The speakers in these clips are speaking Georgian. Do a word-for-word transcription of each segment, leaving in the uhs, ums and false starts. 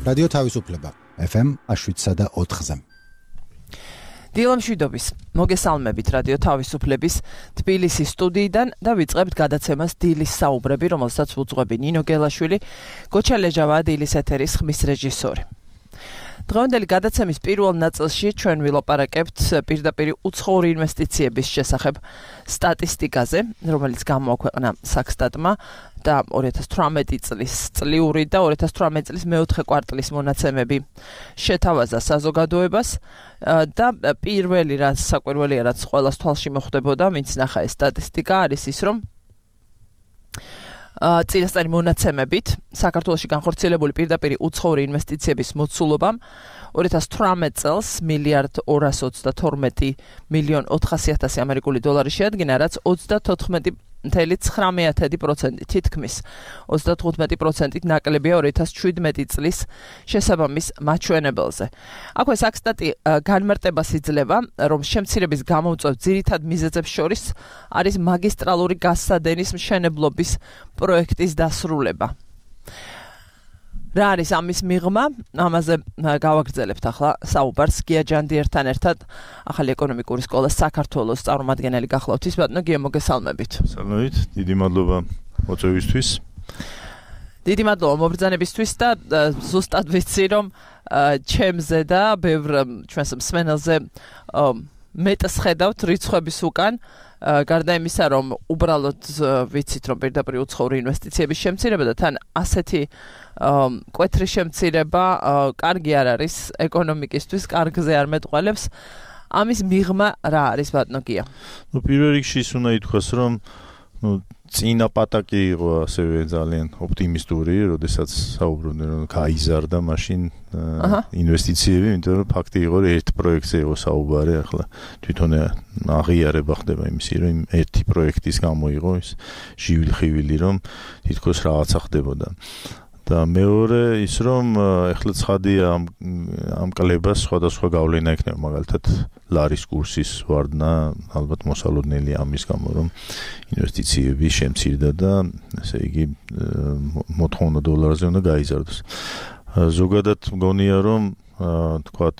რადიო თავისუფლება ეფ ემ შვიდსა და ოთხზე. დილამშვიდობის მოგესალმებით რადიო თავისუფლების თბილისის სტუდიიდან და ვიწყებთ გადაცემას დილის საუბრები, რომელსაც უძღვები ნინო გელაშვილი, გოჩა ლეჟავაა დილის ეთერის ხმის რეჟისორი. დღევანდელი გადაცემის პირველ ნაწილში ჩვენ ვილაპარაკებთ პირდაპირ უცხოური ინვესტიციების შესახებ სტატისტიკაზე, რომელიც გამოაქვეყნა საქსტატმა და ორი ათას თვრამეტი წლის წლიური და ორი ათას თვრამეტი წლის მეოთხე კვარტლის მონაცემები შეთავაზა საზოგადოებას და პირველი რაც საკვირველია, რაც ყველას თვალში მოხვდებოდა, ვინც ნახა ეს სტატისტიკა, არის ის, რომ წინასწარი მონაცემებით საქართველოში განხორციელებული პირდაპირ უცხოური ინვესტიციების მოცულობამ ორი ათას თვრამეტ წელს მილიარდ ორას ოცდათორმეტი მილიონ ოთხასი ათასი ამერიკული დოლარი შეადგინა, რაც ოცდათოთხმეტი მთელი ცხრამეტ პროცენტი თითქმის ოცდათხუთმეტი პროცენტით ნაკლებია ორი ათას შვიდმეტი წლის შესაბამის მაჩვენებელზე. აქვე საქსტატი განმარტებას იძლევა, რომ შემცირების გამომწვევ ძირითად მიზეზებს შორის არის მაგისტრალური გაზსადენის მშენებლობის პროექტის დასრულება. რა არის ამის მიღმა? ამაზე გავაგრძელებთ ახლა საუბარს გია ჯანდიერთან ერთად, ახალი ეკონომიკური სკოლის საქართველოს წარმომადგენელი გახლავთ. ის ბატონო გია, მოგესალმებით. სალამებით, დიდი მადლობა მოწვევისთვის. დიდი მადლობა მობრძანებისთვის და ზუსტად ვიცი, რომ ჩემზე და ბევრ ჩვენს მსმენელზე მეტს ხედავთ რიცხვების უკან. გარდა იმისა, რომ უბრალოდ ვიცით, რომ პირდაპირ უცხოური ინვესტიციების შემცირება და თან ასეთი კვეთრი შემცირება კარგი არ არის ეკონომიკისთვის, კარგზე არ მეტყველებს. ამის მიღმა რა არის ბატონო გია? ნუ პირველ რიგში ის უნდა ითქვას, რომ ნუ წინა პატაკი იყო ასევე ძალიან ოპტიმისტური, როდესაც საუბრობდნენ, რომ გაიზარდა მაშინ ინვესტიციები, იმიტომ რომ ფაქტი იყო, რომ ერთ პროექტზე იყო საუბარი, ახლა თვითონ აღიარება ხდება იმისი, რომ ერთი პროექტის გამო იყო ის ჟივილ-ხივილი, რომ თითქოს რაღაცა ხდებოდა. და მეორე ის, რომ ეხლა ცხადია ამ ამ კლებას სხვადასხვა გავლენა ექნება, მაგალითად ლარის კურსის ვარდნა ალბათ მოსალოდნელი ამის გამო, რომ ინვესტიციები შემცირდა და ესე იგი მოთხოვნა დოლარზე უნდა გაიზარდოს. ზოგადად მგონია, რომ თქვათ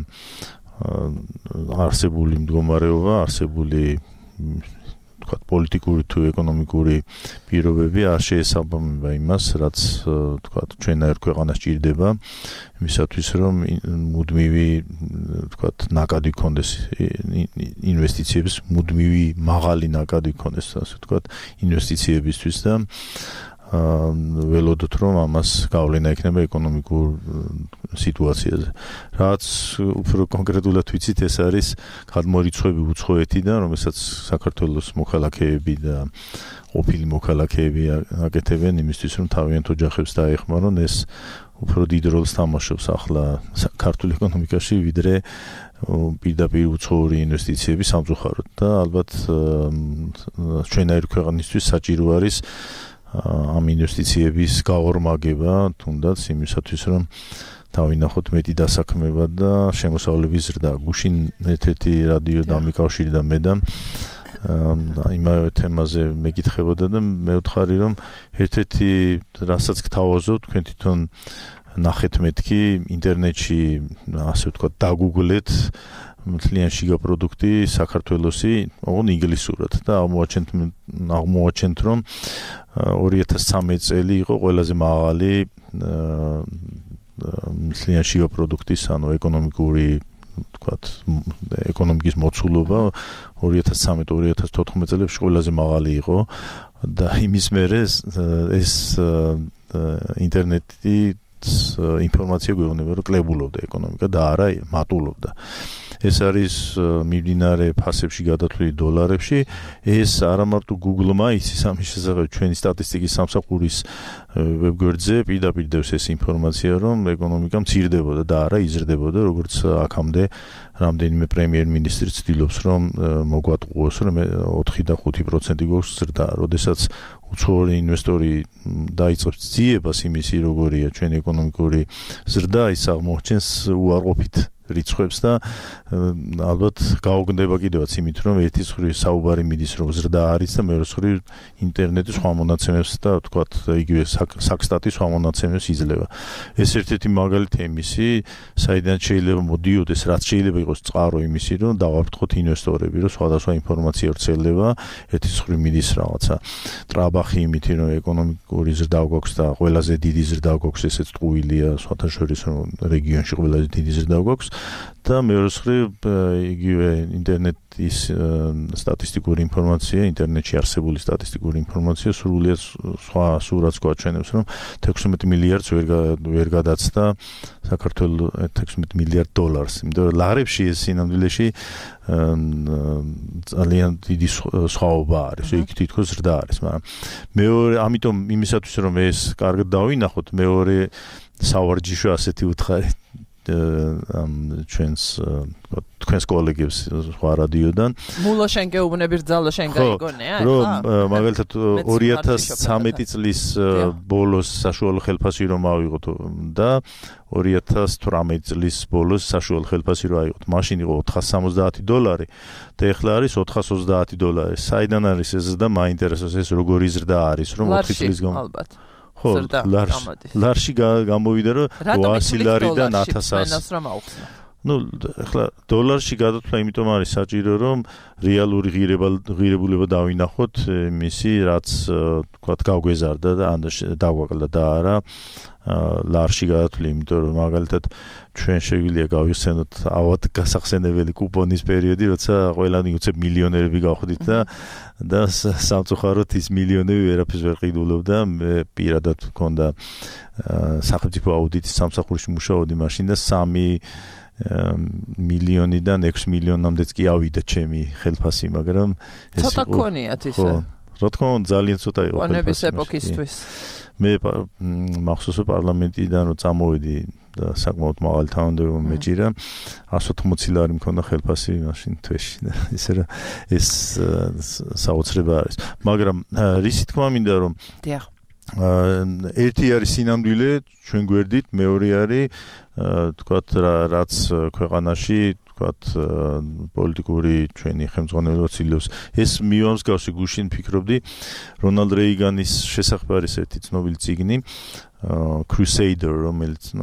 არსებული მდგომარეობა, არსებული თქვათ პოლიტიკური თუ ეკონომიკური პირობები არ შეესაბამება იმას, რაც თქვათ ჩვენაერ ქვეყანას ჭირდება, იმისათვის, რომ მუდმივი თქვათ ნაკადი ქონდეს ინვესტიციების, მუდმივი მაღალი ნაკადი ქონდეს, ასე თქვათ, ინვესტიციებისთვის და ველოდოთ, რომ ამას გავლენა ექნება ეკონომიკურ სიტუაციაზე. რაც უფრო კონკრეტულად ვიცით, ეს არის გადმორიცხვები უცხოეთიდან, რომელსაც საქართველოს მოქალაქეები და ყოფილი მოქალაქეები აკეთებენ იმისთვის, რომ თავიანთ ოჯახებს დაეხმარონ. ეს უფრო დიდ როლს თამაშობს ახლა ქართულ ეკონომიკაში, ვიდრე პირდაპირ უცხოური ინვესტიციები სამწუხაროდ და ალბათ ჩვენაირი ქვეყნისთვის საჭირო არის ამ ინვესტიციების გაორმაგება, თუნდაც იმისათვის, რომ დავინახოთ მეტი დასაქმება და შემოსავლების ზრდა. გუშინ ერთ-ერთი რადიო დამიკავშირდა მე და იმავე თემაზე მეკითხებოდა და მე ვთხარი, რომ ერთ-ერთი რასაც გთავაზობ, თქვენ თვითონ ნახეთ მეთქი ინტერნეტში, ასე ვთქვათ, დაგუგლეთ მთლიანი შიგა პროდუქტი საქართველოსი, ოღონდ ინგლისურად და აღმოაჩენთ აღმოაჩენთ, რომ ორი ათას ცხრამეტი წელი იყო ყველაზე მაღალი მთლიანი შიგა პროდუქტის, ანუ ეკონომიკური, თქვათ, ეკონომიკის მოცულობა ორი ათას ცხრამეტი ორი ათას თოთხმეტ წლებში ყველაზე მაღალი იყო და იმის მერე ეს ინტერნეტი ინფორმაცია გვეუბნება, რომ კლებულობდა ეკონომიკა და არა მატულობდა. ეს არის მიმდინარე ფასებში გადათვლილი დოლარებში. ეს არა მარტო Google-მა იცის ამის შესახებ, ჩვენი სტატისტიკის სამსახურის ვებგვერდზე პირდაპირ დევს ეს ინფორმაცია, რომ ეკონომიკა მცირდებოდა და არა იზრდებოდა, როგორც აქამდე რამდენიმე პრემიერ-მინისტრი ცდილობს, რომ მოგვატყუოს, რომ ოთხი და ხუთი პროცენტი გვაქვს ზრდა. როდესაც უცხოური ინვესტორი დაიწყებს ძიებას იმისი, როგორია ჩვენი ეკონომიკური ზრდა, ის აღმოჩენს უარყოფით რიცხვებს და ალბათ გაუგნდება კიდევაც იმით, რომ ერთის მხრივ საუბარი მიდის, რომ ზრდა არის და მეორე მხრივ ინტერნეტის სხვა მონაცემებს და თქვათ იგივე საქსტატის სხვა მონაცემებს იძლევა. ეს ერთ-ერთი მაგალითია იმისი, საიდან შეიძლება მოდიოდეს, რაც შეიძლება იყოს წყარო იმისი, რომ დავაფრთხოთ ინვესტორები, რომ სხვადასხვა ინფორმაცია ვრცელდება, ერთის მხრივ მიდის რაღაცა ტრაბახი იმითი, რომ ეკონომიკური ზრდა გვაქვს და ყველაზე დიდი ზრდა გვაქვს, ესეც ტყუილია, სხვათა შორის რომ რეგიონში ყველაზე დიდი ზრდა გვაქვს და მეორე მხრივ იგივე ინტერნეტის სტატისტიკური ინფორმაცია, ინტერნეტში არსებული სტატისტიკური ინფორმაცია სრულიად სხვა სურათს გვაჩვენებს, რომ თექვსმეტ მილიარდს ვერ ვერ გადაცდა საქართველოს თექვსმეტ მილიარდ დოლარს. იმიტომ რომ ლარებში ეს სინამდვილეში ძალიან დიდი სხვაობა არის, იქ თითქოს ზრდა არის, მაგრამ მეორე ამიტომ იმისათვის რომ ეს კარგად დავინახოთ, მეორე სავარჯიშო ასეთი უთხარი ამ ჩვენს თქვენს კოლეგებს სხვა რადიოდან მულო შენ გეუბნები რძალო შენ გაიგონე აი რომ მაგალითად ორი ათას ცხრამეტი წლის ბოლოს საშუალო ხელფასი რომ ავიღოთ და ორი ათას თვრამეტი წლის ბოლოს საშუალო ხელფასი რომ ავიღოთ მაშინ იყო ოთხას სამოცდაათი დოლარი და ეხლა არის ოთხას ოცდაათი დოლარი საიდან არის ეს და მაინტერესებს ეს როგორი ზრდა არის რომ ოთხი წლის გამ ალბათ ხო ლარში გამოვიდა რომ ოასი ლარიდან ათასას ну ახლა დოლარში გადათვლა იმიტომ არის საჭირო რომ რეალური ღირებულება დავინახოთ მისი რაც თქვათ გავგვეზარდა და ან დაგვაკლდა და არა ლარში გადათვლი იმიტომ რომ მაგალითად ჩვენ შეგვიძლია გავიხსენოთ ავად გასახსენებელი კუპონის პერიოდი როცა ყველანი უცებ მილიონერები გავხდით და და სამწუხაროდ ის მილიონები ვერაფერს ვერ ყიდულობდა მე პირადად მქონდა სახელმწიფო აუდიტის სამსახურში მუშაობდი მაშინ და სამი მილიონიდან ექვსი მილიონამდეც კი ავიდა ჩემი ხელფასი, მაგრამ ეს ცოტა ქონიათ ისე. ხო, რა თქმა უნდა, ძალიან ცოტა იყო ხელფასი. ყონების ეპოქისთვის. მე მახსოვს პარლამენტიდან რომ წამოვედი და საკმაოდ მაღალი თანამდებობა მეჭირა, εκατს ოთხმოცი ლარი მქონდა ხელფასი მაშინ თვეში და ისე რა ეს საოცრება არის. მაგრამ რისი თქმა მინდა რომ დიახ ერთი არის სინამდვილე ჩვენ გვერდით, მეორე არის თქვათ რაც ქვეყანაში თქვათ პოლიტიკური ჩვენი ხელმძღვანელობა ცდილობს ეს მივამსგავსი გუშინ ფიქრობდი რონალდ რეიგანის შესახებ არის ერთი ცნობილი წიგნი Crusader რომელიც ნუ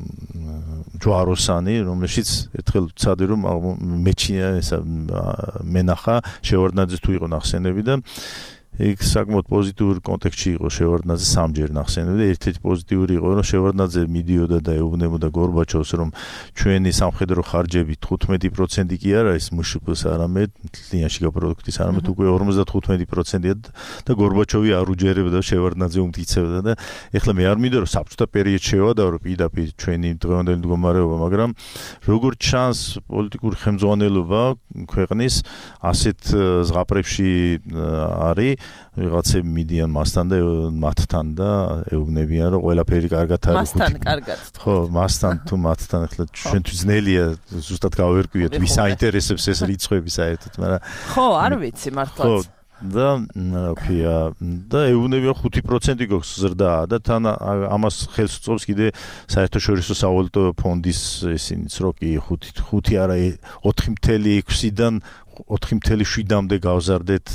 ჯვაროსანი რომელშიც ერთხელ ვცადე რომ მეჩია ესა მენახა შევარდნაძეს თუ იყო ნახსენები და იქ საკმაოდ პოზიტიური კონტექსტში იყო შევარდნაძე სამჯერ ნახსენები და ერთ-ერთი პოზიტიური იყო რომ შევარდნაძე მიდიოდა და ეუბნებოდა გორბაჩოვს რომ ჩვენი სამხედრო ხარჯები თხუთმეტი პროცენტი კი არ არის მშპ-ს არამედ ლინიაში გაპროდუქტის არამედ უკვე ორმოცდათხუთმეტი პროცენტია და გორბაჩოვი არ უჯერებდა შევარდნაძე უმტკიცებდა და ეხლა მე არ მინდა რომ საბჭოთა პერიოდში შევადავრო პირდაპირ ჩვენი დღევანდელი მდგომარეობა მაგრამ როგორც ჩანს პოლიტიკური ხელმძღვანელობა ქვეყნის ასეთ ზღაპრებში არის ვიღაცები მიდიან მასთან და მათთან და ეუბნებიან რომ ყველაფერი კარგად არის მასთან კარგად ხო მასთან თუ მათთან ახლა ჩვენთვის ძნელია ზუსტად გავერკვიოთ ვის აინტერესებს ეს რიცხვები საერთოდ მაგრამ ხო არ ვიცი მართლაც და ფია და ეუბნებიან ხუთი პროცენტი გვაქვს ზრდა და თან ამას ხელს უწყობს კიდე საერთაშორისო სავალუტო ფონდის ისინიც რო კი ხუთი ხუთი არა ოთხი წელი ექვსიდან ოთხი წელი შვიდამდე გავზარდეთ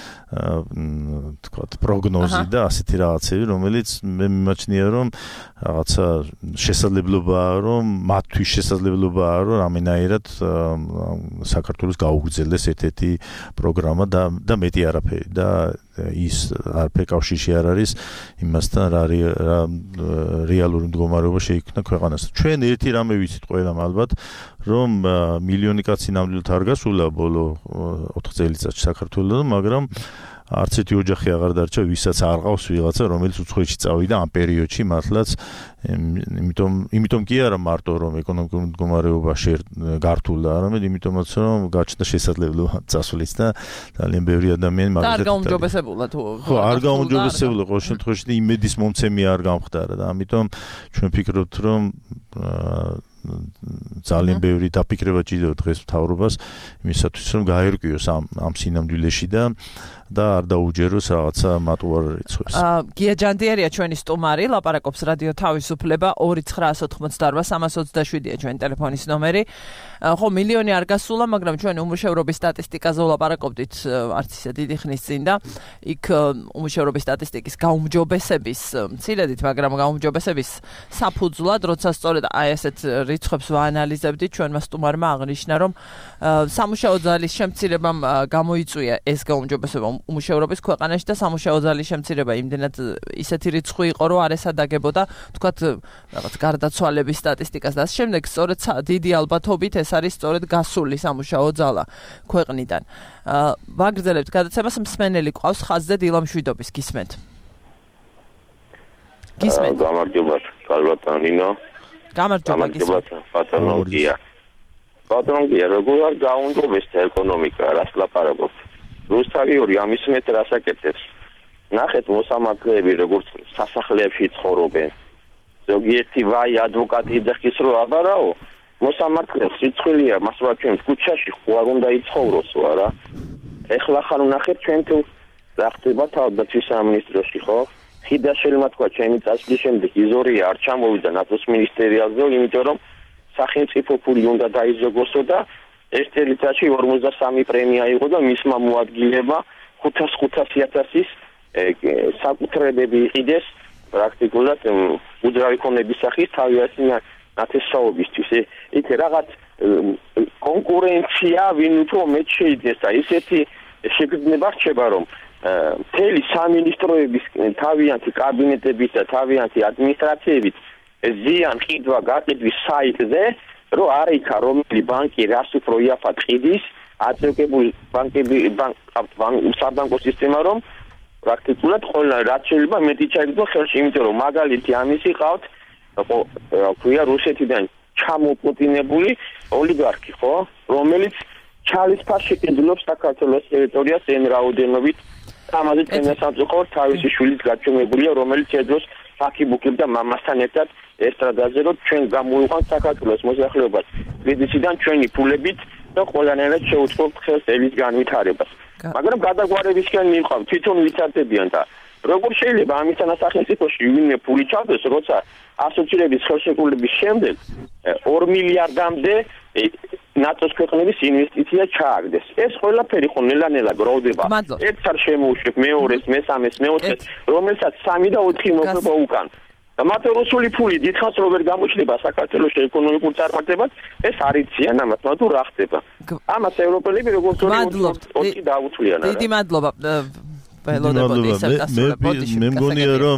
თქვათ პროგნოზი და ასეთი რაღაცები რომელიც მე მიმაჩნია რომ რაღაცა შესაძლებლობაა რომ მათთვის შესაძლებლობაა რომ რამენაირად საქართველოს გაუგრძელდეს ერთ-ერთი პროგრამა და და მეტი არაფერი და ის არაფერი კავშირში არ არის იმასთან რა რეალური მდგომარეობა შეიქმნა ქვეყანას ჩვენ ერთი რამე ვიცით ყველამ ალბათ რომ მილიონი კაცი ნამდვილად არ გასულა ბოლო ოთხ წელიწადში საქართველოს მაგრამ არც ერთი ოჯახი აღარ დარჩა ვისაც არ ყავს ვიღაცა რომელიც უცხოეთში წავიდა ამ პერიოდში მართლაც იმიტომ იმიტომ კი არა მარტო რომ ეკონომიკური მდგომარეობა გართულდა არამედ იმიტომაც რომ გაჩნდა შესაძლებლობა წასვლის და ძალიან ბევრი ადამიანი მაგალითად არ გაუმჯობესებულა თუ ხო არ გაუმჯობესებულა ყოველ შემთხვევაში იმედის მომცემი არ გამხდარა და ამიტომ ჩვენ ფიქრობთ რომ ძალიან ბევრი დაფიქრება ჭირდება დღეს მთავრობას იმისათვის რომ გაერკვიოს ამ ამ სინამდვილეში და და არ დაუჯეროს რაღაცა მატუარ რიცხვებს. აა გია ჯანდიერია ჩვენი სტუმარი, ლაპარაკობს რადიო თავისუფლება ორი ცხრაასი ოთხმოცდაოთხ სამას ოცდაშვიდია ჩვენი ტელეფონის ნომერი. ხო, მილიონი არ გასულა, მაგრამ ჩვენ უმუშევრობის სტატისტიკაზე ვლაპარაკობდით არც ისე დიდი ხნის წინ და იქ უმუშევრობის სტატისტიკის გაუმჯობესების მცირედით, მაგრამ გაუმჯობესების საფუძვლად, როცა სწორედ აი ესეთ რიცხვებს ვაანალიზებდით, ჩვენმა სტუმარმა აღნიშნა, რომ სამუშაო ძალის შემცირებამ გამოიწვია ეს გაუმჯობესება უმუშევრობის ქვეყანაში და სამუშაო ძალის შემცირება იმდენად ისეთი რიცხვი იყო, რომ არ ესადაგებოდა, თქვათ, რაღაც გარდაცვალების სტატისტიკას და ამ შემდეგ სწორედ დიდი ალბათობით ეს არის სწორედ გასული სამუშაო ძალა ქვეყნიდან. ვაგრძელებთ გადაცემას, მსმენელი ყავს ხაზზე დილამშვიდობის, გისმენთ. გისმენთ. გამარჯობა, კალბატანინო. გამარჯობა, გისმენთ. პატრონია. პატრონია, როგორ არ გაუმჯობესდა ეკონომიკა, რას ლაპარაკობთ? რუსთავი ამის მეტ რას აკეთებს? ნახეთ მოსამართლეები როგორც სასახლეებში ცხოვრობენ. ზოგიერთი ვაი ადვოკატი იძახის რომ აბარაო, მოსამართლეს სიცხვილეა, მას ვაჩვენთ ქუჩაში, ხო არ უნდა იცხოვროსო არა? ეხლა ხარ ნახეთ ჩვენ თუ რა ხდება თავდაცვის სამინისტროში, ხო? ხიდა შეიძლება თქვა ჩემი წასვლის შემდეგ იზორია არ ჩამოვიდა ნატოს მინისტერიალზე, იმიტომ რომ სახელმწიფო ფული უნდა დაიზოგოსო და ეს წელიწადში ორმოცდასამი პრემია იყო და მისმა მოადგილებმა ხუთას ხუთასი ათასის საკუთრებები იყიდეს პრაქტიკულად უძრავი ქონების სახის თავისი ნათესაობისთვის. იქ რაღაც კონკურენცია ვინ უფრო მეტ შეიძინეს და ისეთი შეგრძნება რჩება რომ მთელი სამინისტროების თავიანთი კაბინეტების და თავიანთი ადმინისტრაციებით ზიან ყიდვა გაყიდვის საიტზე რომ არ იქა რომელი ბანკი რას უფრო იაფად ყიდის, აწევკებული ბანკები საბანკო სისტემა რომ პრაქტიკულად ყველა რაც შეიძლება მეტი ჩაიგდო ხელში, იმიტომ რომ მაგალითი ამისი ყავთ, ქვია რუსეთიდან ჩამოპუტინებული ოლიგარქი, ხო, რომელიც ჩალის ფარში კიდლობს საქართველოს ტერიტორიას εν რაოდენობით, ამაზე წინასაწყო თავისი შვილით გაჩვენებულია, რომელიც ეძოს ფაქიბუქებდა მამასთან ერთად ესტრადაზე, რომ ჩვენ გამოვიყვანთ საქართველოს მოსახლეობას კრედიტიდან ჩვენი ფულებით და ყველანაირად შეუწყობთ ხელს ელის განვითარებას. მაგრამ გადაგვარებისკენ მივყავთ, თვითონ ვიცარდებიან და როგორ შეიძლება ამისთან სახელმწიფოში ვინმე ფული ჩავდეს, როცა ასოცირების ხელშეკრულების შემდეგ ორ მილიარდამდე ნატოს ქვეყნების ინვესტიცია ჩააგდეს. ეს ყველაფერი ხო ნელა-ნელა გროვდება. ერთს არ შემოუშვებ, მეორეს, მესამეს, მეოთხეს, რომელსაც სამი და ოთხი მოხდება უკან. და მათ რუსული ფული დიდხანს რო ვერ გამოჩნდება საქართველოს ეკონომიკურ წარმატებას, ეს არ იციან ამას, მაგრამ რა ხდება. ამას ევროპელები როგორც ორი დაუთვლიან არა. დიდი მადლობა. ველოდებოდი ისევ დასრულებოდი. მე მგონია რომ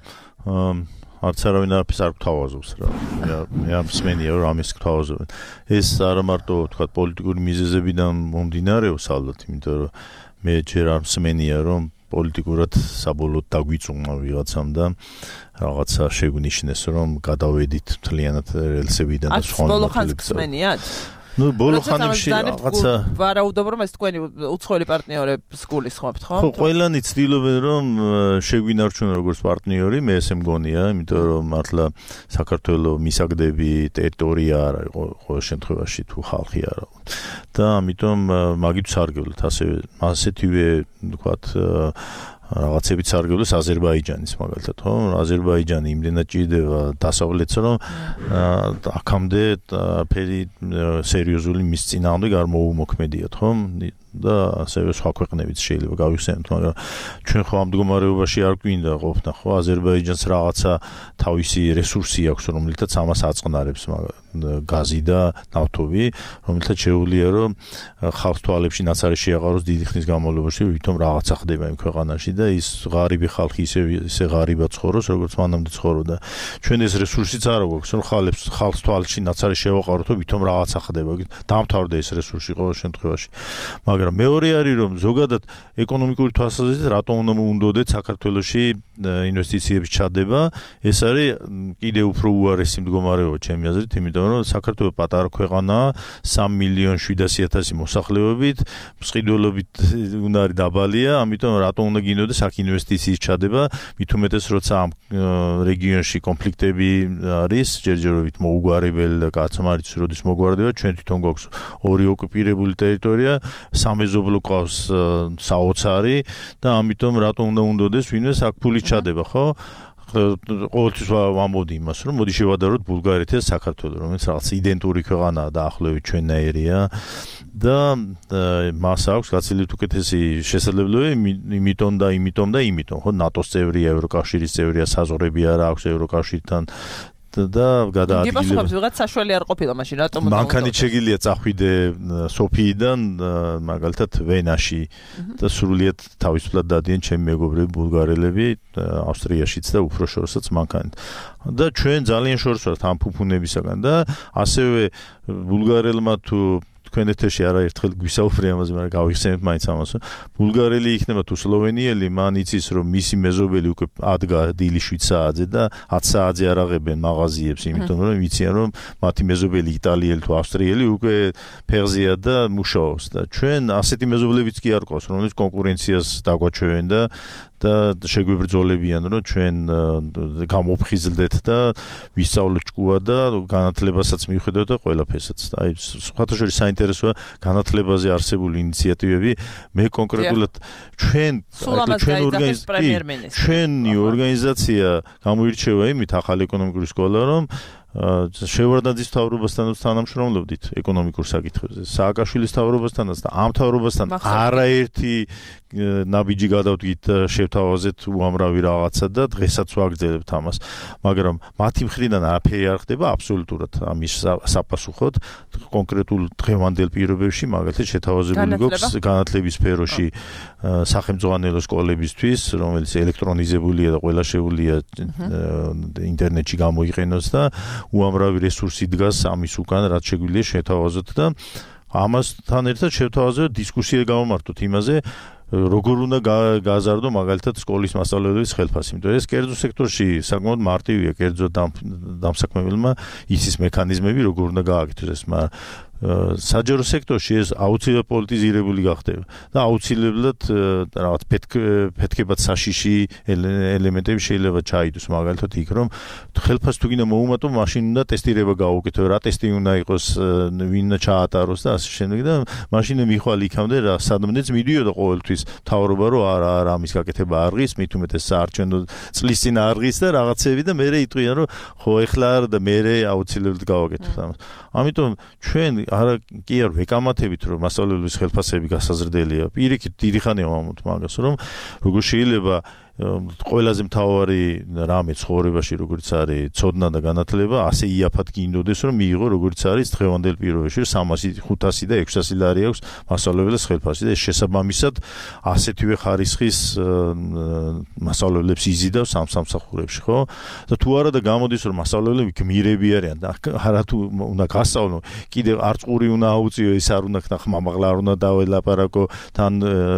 არც არავინ არაფერს არ გვთავაზობს რა. მე ამ მსმენია რომ ამის გვთავაზობენ. ეს არა მარტო თქვა პოლიტიკური მიზეზებიდან მომდინარეობს ალბათ, იმიტომ რომ მე ჯერ არ მსმენია რომ პოლიტიკურად საბოლოოდ დაგვიწუნა ვიღაცამ და რაღაცა შეგვნიშნეს რომ გადავედით მთლიანად რელსებიდან და სხვა ბოლო ხანს გსმენიათ? ნუ ბოლო ხანებში რაღაცა ვარაუდობ რომ ეს თქვენი უცხოელი პარტნიორებს გულისხმობთ, ხო? ხო, ყველანი ცდილობენ რომ შეგვინარჩუნონ როგორც პარტნიორი, მე ესე მგონია, იმიტომ რომ მართლა საქართველოს მისაგდები ტერიტორია არა იყო ყოველ შემთხვევაში თუ ხალხი არა. და ამიტომ მაგით სარგებლოთ, ასე ასეთივე ვთქვათ რაღაცებით სარგებლობს აზერბაიჯანის მაგალითად, ხო? აზერბაიჯანი იმდენად ჭირდება დასავლეთს, რომ აქამდე ფერი სერიოზული მის წინააღმდეგ არ მოუმოქმედიათ, ხო? და ასევე სხვა ქვეყნებიც შეიძლება გავიხსენოთ, მაგრამ ჩვენ ხო ამ მდგომარეობაში არ გვინდა ყოფნა, ხო? აზერბაიჯანს რაღაცა თავისი რესურსი აქვს, რომელთაც ამას აწყნარებს, გაზი და ნავთობი, რომელთაც შეუძლია რომ ხალხს თვალებში ნაცარი შეაყაროს დიდი ხნის განმავლობაში, ვითომ რაღაცა ხდება იმ ქვეყანაში და ის ღარიბი ხალხი ისე ისე ღარიბად ცხოვრობს, როგორც მანამდე ცხოვრობდა. ჩვენ ეს რესურსიც არ აქვს, რომ ხალხს ხალხს თვალში ნაცარი შევაყაროთ, ვითომ რაღაცა ხდება. დამთავრდა ეს რესურსი ყოველ შემთხვევაში. მაგრამ მაგრამ მეორე არის რომ ზოგადად ეკონომიკური თვალსაზრისით რატომ უნდა უნდოდეთ საქართველოში ინვესტიციების ჩადება ეს არის კიდევ უფრო უარესი მდგომარეობა ჩემი აზრით იმიტომ რომ საქართველო პატარა ქვეყანაა სამი მილიონი შვიდასი ათასი მოსახლეობით მსყიდველობით უნდა არის დაბალია ამიტომ რატომ უნდა გინდოდეს აქ ინვესტიციის ჩადება მით უმეტეს როცა ამ რეგიონში კონფლიქტები არის ჯერჯერობით მოუგვარებელი და კაცმარიც როდის მოგვარდება ჩვენ თვითონ გვაქვს ორი ოკუპირებული ტერიტორია სამეზობლო ყავს საოცარი და ამიტომ რატომ უნდა უნდოდეს ვინმეს აქ ფული ჩადება ხო ყოველთვის ვამბობდი იმას რომ მოდი შევადაროთ ბულგარეთი და საქართველო რომელიც რაღაც იდენტური ქვეყანაა დაახლოებით ჩვენნაირია და მას აქვს გაცილებით უკეთესი შესაძლებლობები იმიტომ და იმიტომ და იმიტომ ხო ნატოს წევრია ევროკავშირის წევრია საზღვრები არა აქვს ევროკავშირთან და გადაადგილება. გიპასუხებს ვიღაც საშველი არ ყოფილა მაშინ რატომ უნდა მანქანით შეგიძლია წახვიდე სოფიიდან მაგალითად ვენაში და სრულიად თავისუფლად დადიან ჩემი მეგობრები ბულგარელები ავსტრიაშიც და უფრო შორსაც მანქანით. და ჩვენ ძალიან შორს ვართ ამ ფუფუნებისაგან და ასევე ბულგარელმა თუ თქვენ ეთერში არაერთხელ გვისაუბრე ამაზე, მაგრამ გავიხსენებთ მაინც ამას. ბულგარელი იქნება თუ სლოვენიელი, მან იცის რომ მისი მეზობელი უკვე ადგა დილი შვიდ საათზე და ათი საათზე არ აღებენ მაღაზიებს, იმიტომ რომ იციან რომ მათი მეზობელი იტალიელი თუ ავსტრიელი უკვე ფეხზეა და მუშაობს და ჩვენ ასეთი მეზობლებიც კი არ ყავს, რომელიც კონკურენციას დაგვაჩვევენ და და შეგვებრძოლებიან რომ ჩვენ გამოფხიზლდეთ და ვისწავლოთ ჭკუა და განათლებასაც მივხედოთ და ყველაფერსაც. აი სხვათა შორის საინტერესოა განათლებაზე არსებული ინიციატივები. მე კონკრეტულად ჩვენ ჩვენ ორგანიზაცია ჩვენი ორგანიზაცია გამოირჩევა იმით ახალი ეკონომიკური სკოლა რომ შევარდნაძის მთავრობასთან თანამშრომლობდით ეკონომიკურ საკითხებზე. სააკაშვილის მთავრობასთანაც და ამ მთავრობასთან არაერთი ნაბიჯი გადავდგით და შევთავაზეთ უამრავი რაღაცა და დღესაც ვაგრძელებთ ამას. მაგრამ მათი მხრიდან არაფერი არ ხდება აბსოლუტურად ამის საპასუხოდ კონკრეტულ დღევანდელ პირობებში მაგალითად შეთავაზებული გვაქვს განათლების სფეროში სახელმწიფო სკოლებისთვის, რომელიც ელექტრონიზებულია და ყველა შეუძლია ინტერნეტში გამოიყენოს და უამრავი რესურსი დგას ამის უკან, რაც შეგვიძლია შეთავაზოთ და ამასთან ერთად შევთავაზოთ დისკუსია გავამართოთ იმაზე, როგორ უნდა გააზარდო მაგალითად სკოლის მასწავლებლების ხელფასი. იმიტომ ეს კერძო სექტორში საკმაოდ მარტივია, კერძო დამსაქმებელმა იცის მექანიზმები, როგორ უნდა გააკეთოს ეს, მაგრამ საჯარო სექტორში ეს აუცილებლად პოლიტიზირებული გახდება და აუცილებლად რაღაც ფეთქებად საშიში ელემენტები შეიძლება ჩაიდოს მაგალითად იქ რომ ხელფასს თუ გინდა მოუმატო მაშინ უნდა ტესტირება გაუკეთო რა ტესტი უნდა იყოს ვინ უნდა ჩაატაროს და ასე შემდეგ და მაშინ მიხვალ იქამდე რა სადმეც მიდიოდა ყოველთვის მთავრობა რომ არა არა ამის გაკეთება არ ღის მით უმეტეს საარჩევნო წლის წინ არ ღის და რაღაცები და მე იტყვიან რომ ხო ეხლა არა და მე აუცილებლად გავაკეთოთ ამას ამიტომ ჩვენ არა კი არ ვეკამათებით რომ მასწავლებლების ხელფასები გასაზრდელია. პირიქით დიდი ხანია ვამბობთ მაგას რომ როგორ შეიძლება ყველაზე მთავარი რამე ცხოვრებაში როგორც არის ცოდნა და განათლება ასე იაფად გინდოდეს რომ მიიღო როგორც არის დღევანდელ პირობებში სამასი ხუთასი და ექვსასი ლარი აქვს მასწავლებლის ხელფასი და ეს შესაბამისად ასეთივე ხარისხის მასწავლებლებს იზიდავს ამ სამსახურებში ხო და თუ არა და გამოდის რომ მასწავლებლები გმირები არიან და არა თუ უნდა გასწავლო კიდევ არწყური უნდა აუწიო ეს არ უნდა ხმამაღლა არ უნდა დაველაპარაკო თან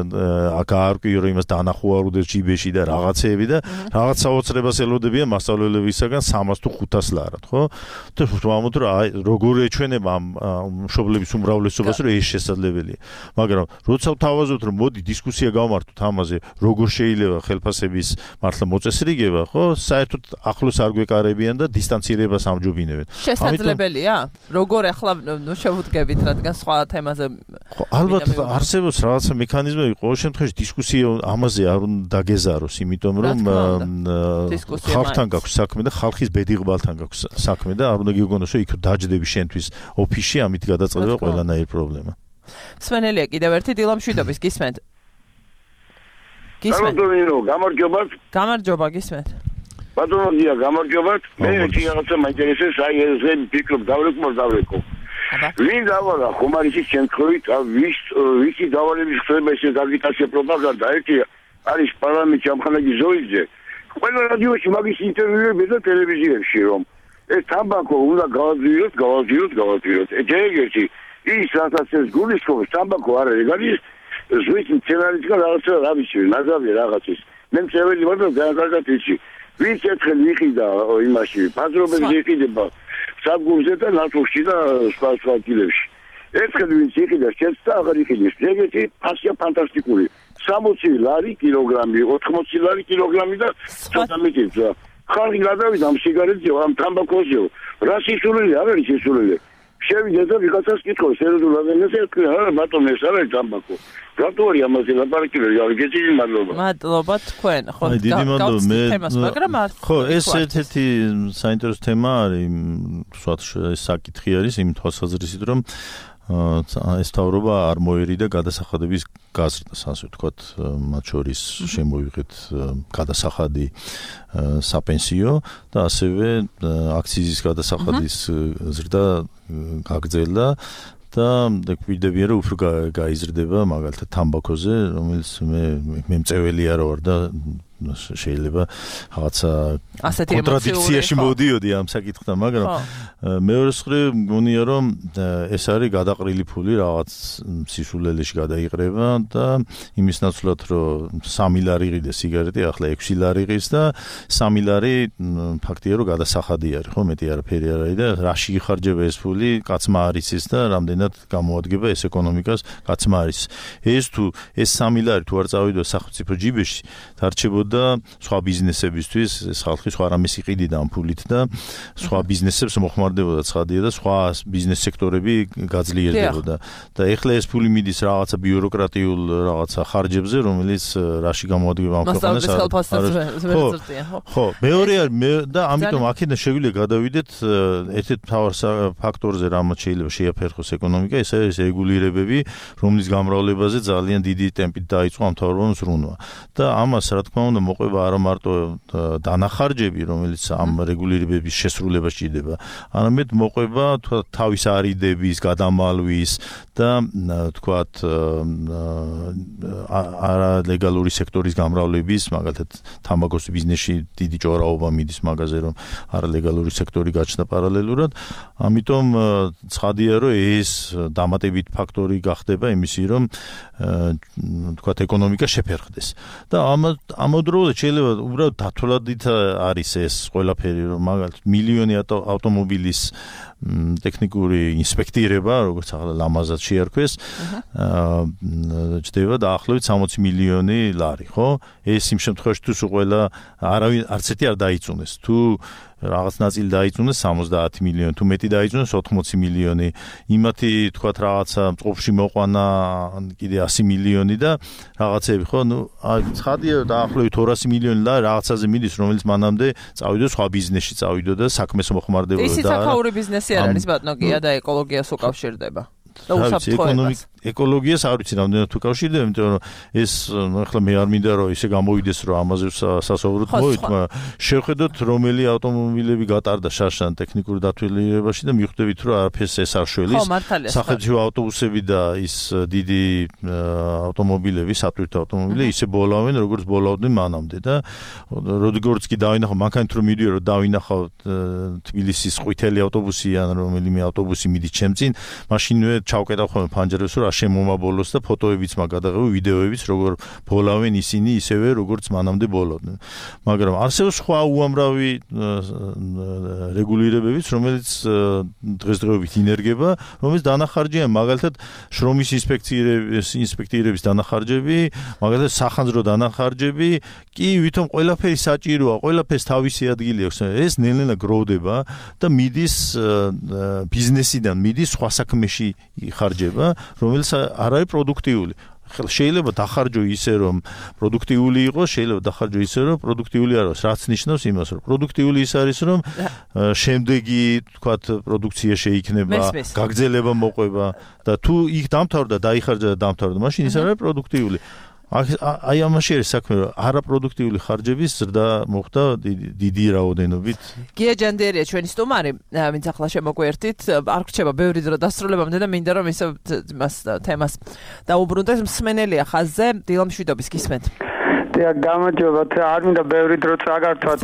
გაარკვიო რომ იმას დაანახუარულდეს ჯიბეში და რაღაცეები და რაღაც საოცრებას ელოდებიან მასწავლებლებისაგან სამას თუ ხუთას ლარად, ხო? და ვამბობთ რომ აი როგორ ეჩვენება ამ მშობლების უმრავლესობას რომ ეს შესაძლებელია. მაგრამ როცა ვთავაზობთ რომ მოდი დისკუსია გავმართოთ ამაზე, როგორ შეიძლება ხელფასების მართლა მოწესრიგება, ხო? საერთოდ ახლოს არ გვეკარებიან და დისტანცირებას ამჯობინებენ. შესაძლებელია? როგორ ახლა ნუ შევუდგებით, რადგან სხვა თემაზე ხო, ალბათ არსებობს რაღაცა მექანიზმები, ყოველ შემთხვევაში დისკუსია ამაზე არ უნდა დაგეზაროს იმიტომ რომ ხალხთან გაქვს საქმე და ხალხის ბედიღბალთან გაქვს საქმე და არ უნდა გიგონოს რომ იქ დაჯდები შენთვის ოფისში ამით გადაწყდება ყველანაირი პრობლემა. სვენელია კიდევ ერთი დილამშვიდობის გისმენთ. გისმენთ. გამარჯობათ. გამარჯობა გისმენთ. ბატონია გამარჯობათ. მე ერთი რაღაცა მაინტერესებს აი ეს ფიქრობ დავრეკო დავრეკო. ვინ დავალა ხომარიშის შემთხვევით ვის ვისი დავალების ხდება ეს აგიტაცია პროპაგანდა ერთია არის პარლამენტში ამხანაგი ზოიძე ყველა რადიოში მაგის ინტერვიუები და ტელევიზიებში რომ ეს თამბაქო უნდა გავაძვიროთ გავაძვიროთ გავაძვიროთ ჯერ ერთი ის რასაც ეს გულისხმობს თამბაქო არა ეგ არის ზღვის მცენარისგან რაღაცა რა ვიცი, ნაზავი რაღაცის. მე მწეველი ვარ და განკარგად ვიცი. ვინც ერთხელ იყიდა იმაში, ფაზრობებს იყიდება სადგურზე და ნატურში და სხვა სხვა ადგილებში. ერთხელ ვინც იყიდა შეც და აღარ იყიდეს. ეგეთი ფასია ფანტასტიკური. სამოცი ლარი კილოგრამი, ოთხმოცი ლარი კილოგრამი და ცოტა მეტია. ხალხი გადავიდა ამ სიგარეტზე, ამ თამბაქოზე. რა სისულელი არ არის სისულელი. შევიდა და ვიღაცას კითხავს, სერიოზულ ადამიანზე თქვა, არა ბატონო ეს არის თამბაქო. რატო არის ამაზე ლაპარაკი? გეცი მადლობა. მადლობა თქვენ. ხო, დიდი მადლობა მე. მაგრამ ხო, ეს ერთ-ერთი საინტერესო თემა არის, სხვათ საკითხი არის იმ თვალსაზრისით, რომ ეს თავრობა არ მოერიდა გადასახადების გაზრდას, ასე ვთქვათ, მათ შორის შემოიღეთ გადასახადი საპენსიო და ასევე აქციზის გადასახადის ზრდა გაგრძელდა და გვიდებიან რომ უფრო გაიზრდება მაგალითად თამბაქოზე, რომელიც მე მე მწეველი არ ვარ და შეიძლება რაღაცა კონტრადიქციაში მოდიოდი ამ საკითხთან, მაგრამ მეორე მხრივ მგონია რომ ეს არის გადაყრილი ფული რაღაც სისულელეში გადაიყრება და იმის ნაცვლად რომ სამი ლარი იყიდეს სიგარეტი, ახლა ექვსი ლარი იყის და სამი ლარი ფაქტია რომ გადასახადი არის, ხო, მეტი არაფერი არ არის და რაში იხარჯება ეს ფული, კაცმა არის ის და რამდენად გამოადგება ეს ეკონომიკას, კაცმა არის. ეს თუ ეს სამი ლარი თუ არ წავიდო სახელმწიფო ჯიბეში, დარჩებოდა და სხვა ბიზნესებისთვის ეს ხალხი სხვა რამეს იყიდიდა ამ ფულით და სხვა ბიზნესებს მოხმარდებოდა ცხადია და სხვა ბიზნეს სექტორები გაძლიერდებოდა და ეხლა ეს ფული მიდის რაღაცა ბიუროკრატიულ რაღაცა ხარჯებზე, რომელიც რაში გამოადგება ამ ქვეყანას ხო მეორე და ამიტომ აქედან შეგვიძლია გადავიდეთ ერთ-ერთ მთავარ ფაქტორზე, რამაც შეიძლება შეაფერხოს ეკონომიკა, ეს არის რეგულირებები, რომლის გამრავლებაზე ძალიან დიდი ტემპით დაიწყო ამ მთავრობამ ზრუნვა და ამას რა თქმა უნდა მოყვება არა მარტო დანახარჯები, რომელიც ამ რეგულირებების შესრულებას ჭირდება, არამედ მოყვება თავის არიდების, გადამალვის და თქვათ არალეგალური სექტორის გამრავლების, მაგალითად თამბაქოს ბიზნესში დიდი ჭორაობა მიდის მაგაზე, რომ არალეგალური სექტორი გაჩნდა პარალელურად, ამიტომ ცხადია რომ ეს დამატებით ფაქტორი გახდება იმისი, რომ თქვათ ეკონომიკა შეფერხდეს და ამ ამავდროულად შეიძლება უბრალოდ დათვალადით არის ეს ყველაფერი, რომ მაგალითად მილიონი ავტომობილის ტექნიკური ინსპექტირება, როგორც ახლა ლამაზად შეარქვეს, ჩდება დაახლოებით სამოცი მილიონი ლარი, ხო? ეს იმ შემთხვევაში თუ ყველა არავინ არც ერთი არ დაიწუნეს. თუ რაღაც ნაწილი დაიწუნეს სამოცდაათი მილიონი, თუ მეტი დაიწუნეს ოთხმოცი მილიონი, იმათი თქვათ რაღაცა მწყობში მოყვანა კიდე ასი მილიონი და რაღაცები, ხო? ნუ ცხადია დაახლოებით ორასი მილიონი და რაღაცაზე მიდის, რომელიც მანამდე წავიდო სხვა ბიზნესში წავიდო და საქმეს მოხმარდებოდა და ისიც აქაური ბიზნესი არ არის ბატონო, გია და ეკოლოგიას უკავშირდება. და უსაფრთხოებას. ეკოლოგიას არ ვიცი რამდენად უკავშირდება, იმიტომ რომ ეს ახლა მე არ მინდა რომ ისე გამოვიდეს რომ ამაზე სასაუბროდ მოვითმა. შევხედოთ რომელი ავტომობილები გატარდა შარშან ტექნიკურ დათვალიერებაში და მიხვდებით რომ არაფერს ეს არ შველის. სახელმწიფო ავტობუსები და ის დიდი ავტომობილები, სატვირთო ავტომობილები ისე ბოლავენ როგორც ბოლავდნენ მანამდე და როგორც კი დავინახავ, მანქანით რომ მიდიო რომ დავინახავ თბილისის ყვითელი ავტობუსი ან რომელიმე ავტობუსი მიდის ჩემ წინ, მაშინვე ჩავკეტავ ხოლმე ფანჯარებს რომ შემომაბოლოს და ფოტოებიც მაგადაღები, ვიდეოებიც როგორ ბოლავენ ისინი ისევე როგორც მანამდე ბოლავდნენ. მაგრამ არსებობს სხვა უამრავი რეგულირებებიც, რომელიც დღესდღეობით ინერგება, რომელიც დანახარჯია, მაგალითად შრომის ინსპექციის ინსპექტირების დანახარჯები, მაგალითად სახანძრო დანახარჯები, კი ვითომ ყველაფერი საჭიროა, ყველაფერს თავისი ადგილი აქვს. ეს ნელ-ნელა გროვდება და მიდის ბიზნესიდან მიდის სხვა საქმეში იხარჯება, რომელიც არ არის პროდუქტიული. შეიძლება დახარჯო ისე რომ პროდუქტიული იყოს, შეიძლება დახარჯო ისე რომ პროდუქტიული არ იყოს, რაც ნიშნავს იმას, რომ პროდუქტიული ის არის, რომ შემდეგი, თქვათ, პროდუქცია შეიქმნება, გაგრძელება მოყვება და თუ იქ დამთავრდა, დაიხარჯა და დამთავრდა, მაშინ ის არ არის პროდუქტიული. აი ამაში არის საქმე, რომ არაპროდუქტიული ხარჯების ზრდა მოხდა დიდი რაოდენობით. გია ჯანდიერია ჩვენი სტუმარი, ვინც ახლა შემოგვერთით, არ გრჩება ბევრი დრო დასრულებამდე და მინდა რომ ისე მას თემას დაუბრუნდეთ. მსმენელია ხაზზე, დილამ შვიდობის გისმენთ. დიახ, გამარჯობათ, არ მინდა ბევრი დრო წაგართვათ,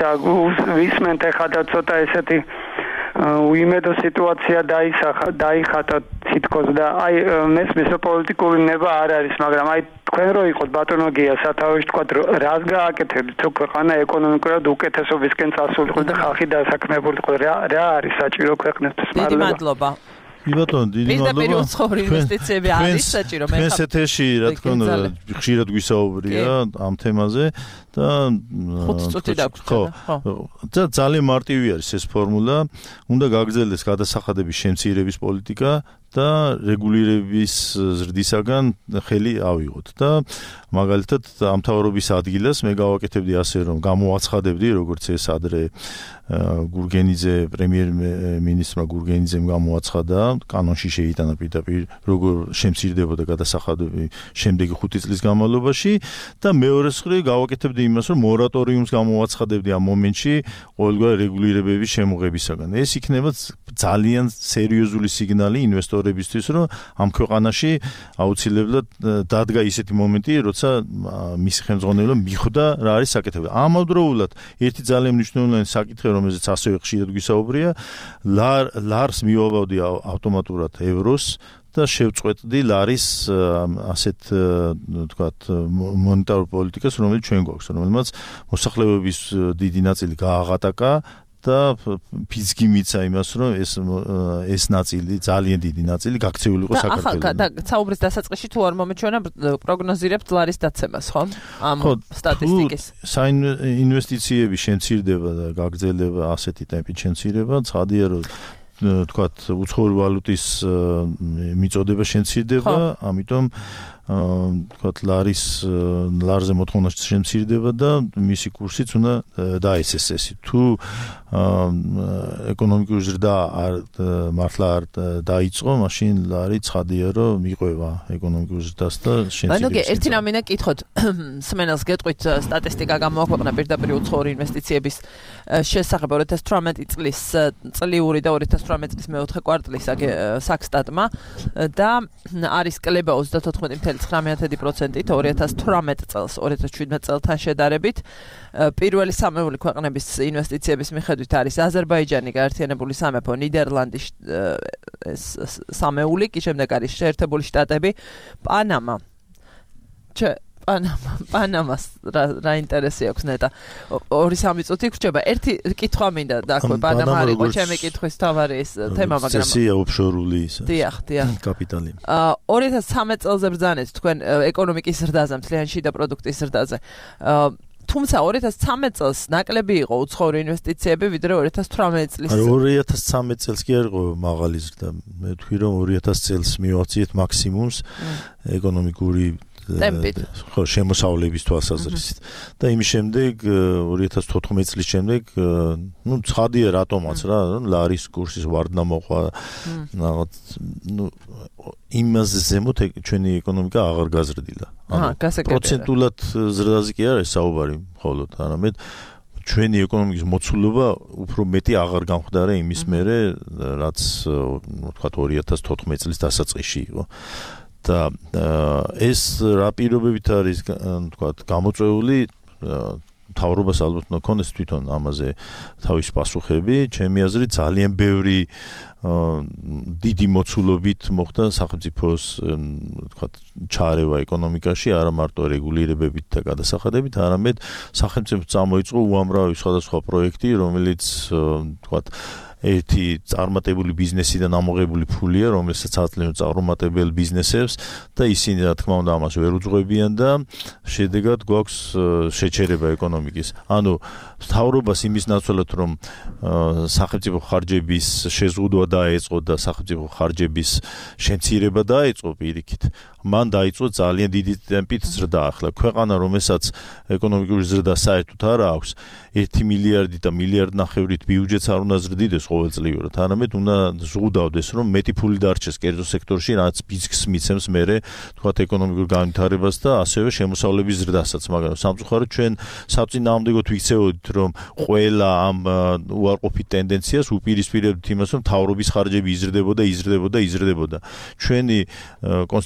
ვისმენთ ეხლა და ცოტა ესეთი უიმედო სიტუაცია დაისახა, დაიხატა თითქოს და აი მესმის პოლიტიკური ნება არ არის, მაგრამ აი თქვენ რო იყოთ ბატონო გია სათავეში თქვა რას გააკეთებთ თუ ქვეყანა ეკონომიკურად უკეთესობისკენ წასულიყო და ხალხი დასაქმებულიყო რა რა არის საჭირო ქვეყნისთვის? დიდი მადლობა. ბატონო, დიდი მადლობა. პირდაპირ უცხოური ინვესტიციები არის საჭირო მე. თქვენს ეთერში რა თქმა უნდა ხშირად გვისაუბრია ამ თემაზე და ხუთი წუთი დაგვრჩა. ხო. ძალიან მარტივი არის ეს ფორმულა. უნდა გაგრძელდეს გადასახადების შემცირების პოლიტიკა და რეგულირების ზრდისაგან ხელი ავიღოთ და მაგალითად ამ მთავრობის ადგილას მე გავაკეთებდი ასე რომ გამოაცხადებდი როგორც ეს ადრე გურგენიძე პრემიერ-მინისტრმა გურგენიძემ გამოაცხადა კანონში შეიტანა პირდაპირ როგორ შემცირდებოდა გადასახადები შემდეგი ხუთი წლის განმავლობაში და მეორე მხრივ გავაკეთებდი იმას რომ მორატორიუმს გამოაცხადებდი ამ მომენტში ყოველგვარი რეგულირებების შემოღებისაგან. ეს იქნება ძალიან სერიოზული სიგნალი ინვესტორებისთვის რომ ამ ქვეყანაში აუცილებლად დადგა ისეთი მომენტი როცა მისი ხელმძღვანელობა მიხვდა რა არის საკეთებელი. ამავდროულად ერთი ძალიან მნიშვნელოვანი საკითხი რომელზეც ასევე ხშირად გვისაუბრია ლარს მივაბავდი ავტომატურად ევროს და შევწყვეტდი ლარის ასეთ თქვათ მონეტარ პოლიტიკას რომელიც ჩვენ გვაქვს რომელმაც მოსახლეობის დიდი ნაწილი გააღატაკა და ფიზიკი მიცა იმას რომ ეს ეს ნაწილი ძალიან დიდი ნაწილი გაქცეული იყო საქართველოს. და საუბრის დასაწყისში თუ არ მომეჩვენა პროგნოზირებთ ლარის დაცემას, ხო? ამ სტატისტიკის. საინვესტიციები შემცირდება და გაგრძელება ასეთი ტემპით შემცირება, ცხადია რომ თქვათ უცხოური ვალუტის მიწოდება შემცირდება, ამიტომ თქვათ ლარის ლარზე მოთხოვნა შემცირდება და მისი კურსიც უნდა დაეცესესი. თუ ეკონომიკური ზრდა არ მართლა არ დაიწყო, მაშინ ლარი ცხადია რომ მიყვება ეკონომიკურ ზრდას და შემცირდება. ანუ ერთი რამინა კითხოთ, სმენელს გეტყვით სტატისტიკა გამოაქვეყნა პირდაპირ უცხოური ინვესტიციების შესახებ ორი ათას თვრამეტი წლის წლიური და ორი ათას თვრამეტი წლის მეოთხე კვარტლის საქსტატმა და არის კლება ოცდათოთხმეტი წამყვანი ცხრამეტი პროცენტით ორი ათას თვრამეტ წელს ორი ათას შვიდმეტ წელთან შედარებით. პირველი სამეული ქვეყნების ინვესტიციების მიხედვით არის აზერბაიჯანი, გაერთიანებული სამეფო, ნიდერლანდი, სამეული, კი შემდეგ არის შეერთებული შტატები, პანამა. ჩე პანამა, პანამას რა რა ინტერესი აქვს ნეტა. ორი სამი წუთი გრჩება. ერთი კითხვა მინდა დაქვე, პანამა არის ყო ჩემი კითხვის თავარი ეს თემა, მაგრამ წესია ოფშორული ის. დიახ, დიახ. კაპიტალი. ორი ათას ცხრამეტ წელზე ბრძანეთ თქვენ ეკონომიკის ზრდაზე, მთლიან შიდა პროდუქტის ზრდაზე. თუმცა ორი ათას ცხრამეტ წელს ნაკლები იყო უცხოური ინვესტიციები, ვიდრე ორი ათას თვრამეტ წლის. ორი ათას ცხრამეტ წელს კი არ იყო მაღალი ზრდა. მე ვთქვი რომ ორი ათას წელს მივაქციეთ მაქსიმუმს ეკონომიკური ხო შემოსავლების თვალსაზრისით და იმის შემდეგ ორი ათას თოთხმეტ წლის შემდეგ ნუ ცხადია რატომაც რა ლარის კურსის ვარდნა მოყვა რაღაც ნუ იმას ზემოთ ჩვენი ეკონომიკა აღარ გაზრდილა პროცენტულად ზრდაზე კი არის საუბარი მხოლოდ არამედ ჩვენი ეკონომიკის მოცულობა უფრო მეტი აღარ გამხდარა იმის მერე რაც ვთქვათ ორი ათას თოთხმეტ წლის დასაწყისში იყო და ეს რა პირობებით არის თქვათ გამოწვეული მთავრობას ალბათ უნდა ქონდეს თვითონ ამაზე თავის პასუხები ჩემი აზრით ძალიან ბევრი დიდი მოცულობით მოხდა სახელმწიფოს თქვათ ჩარევა ეკონომიკაში არა მარტო რეგულირებებით და გადასახადებით არამედ სახელმწიფო წამოიწყო უამრავი სხვადასხვა პროექტი რომელიც თქვათ ერთი წარმატებული ბიზნესიდან ამოღებული ფულია, რომელსაც აწლიან წარუმატებელ ბიზნესებს და ისინი რა თქმა უნდა ამას ვერ უძღვებიან და შედეგად გვაქვს შეჩერება ეკონომიკის. ანუ მთავრობას იმის ნაცვლად რომ სახელმწიფო ხარჯების შეზღუდვა დაეწყო და სახელმწიფო ხარჯების შემცირება დაეწყო პირიქით. მან დაიწყო ძალიან დიდი ტემპით ზრდა. ახლა ქვეყანა რომელსაც ეკონომიკური ზრდა საერთოდ არ აქვს, ერთი მილიარდი და მილიარდ ნახევრით ბიუჯეტს არ უნდა ზრდიდეს ყოველწლიურად, არამედ უნდა ზღუდავდეს რომ მეტი ფული დარჩეს კერძო სექტორში, რაც ბიზნესს მიცემს მერე თქვათ ეკონომიკურ განვითარებას და ასევე შემოსავლების ზრდასაც, მაგრამ სამწუხაროდ ჩვენ საწინააღმდეგოდ ვიქცეოდით რომ ყველა ამ უარყოფით ტენდენციას უპირისპირებთ იმას რომ მთავრობის ხარჯები იზრდებოდა, იზრდებოდა, იზრდებოდა. ჩვენი კონსტიტუციით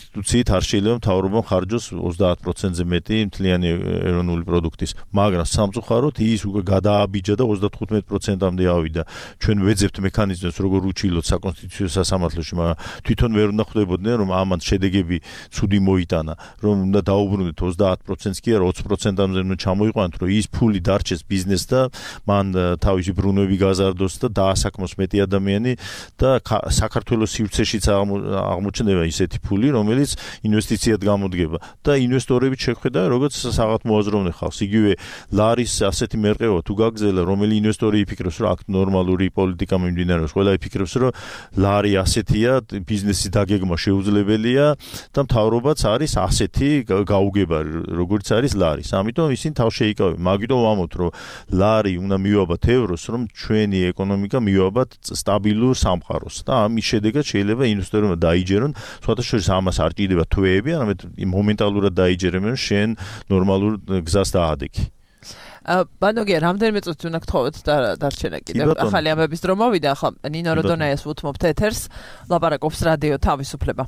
ფულით არ შეიძლება მთავრობამ ხარჯოს ოცდაათ პროცენტზე მეტი მთლიანი ეროვნული პროდუქტის, მაგრამ სამწუხაროდ ის უკვე გადააბიჯა და ოცდათხუთმეტ პროცენტამდე ავიდა. ჩვენ ვეძებთ მექანიზმებს, როგორ უჩივლოთ საკონსტიტუციო სასამართლოში, მაგრამ თვითონ ვერ უნდა ხვდებოდნენ, რომ ამან შედეგები ცუდი მოიტანა, რომ უნდა დაუბრუნდეთ ოცდაათ პროცენტს კი არა, ოცი პროცენტამდე უნდა ჩამოიყვანოთ, რომ ის ფული დარჩეს ბიზნესს და მან თავისი ბრუნვები გაზარდოს და დაასაქმოს მეტი ადამიანი და საქართველოს სივრცეშიც აღმოჩნდება ისეთი ფული, რომელიც ინვესტიციად გამოდგება და ინვესტორები შეხვედრა როგორც საღათ მოაზროვნე ხალხს. იგივე ლარის ასეთი მერყევა თუ გაგზელა, რომელი ინვესტორი იფიქრებს, რომ აქ ნორმალური პოლიტიკა მიმდინარეობს, ყველა იფიქრებს, რომ ლარი ასეთია, ბიზნესის დაგეგმა შეუძლებელია და მთავრობაც არის ასეთი გაუგებარი, როგორც არის ლარის. ამიტომ ისინი თავ შეიკავებენ. მაგიტომ ვამბობთ, რომ ლარი უნდა მივაბათ ევროს, რომ ჩვენი ეკონომიკა მივაბათ სტაბილურ სამყაროს და ამის შედეგად შეიძლება ინვესტორებმა დაიჯერონ, სხვათა შორის ამას არ ჭირდება თვეები, არამედ მომენტალურად დაიჯერებენ შენ ნორმალურ გზას დაადექი. ბანოგია, რამდენიმე წუთი უნდა გთხოვოთ და დარჩენა კიდევ. ახალი ამბების დრო მოვიდა, ახლა ნინო როდონაიას ვუთმობთ ეთერს, ლაპარაკობს რადიო თავისუფლება.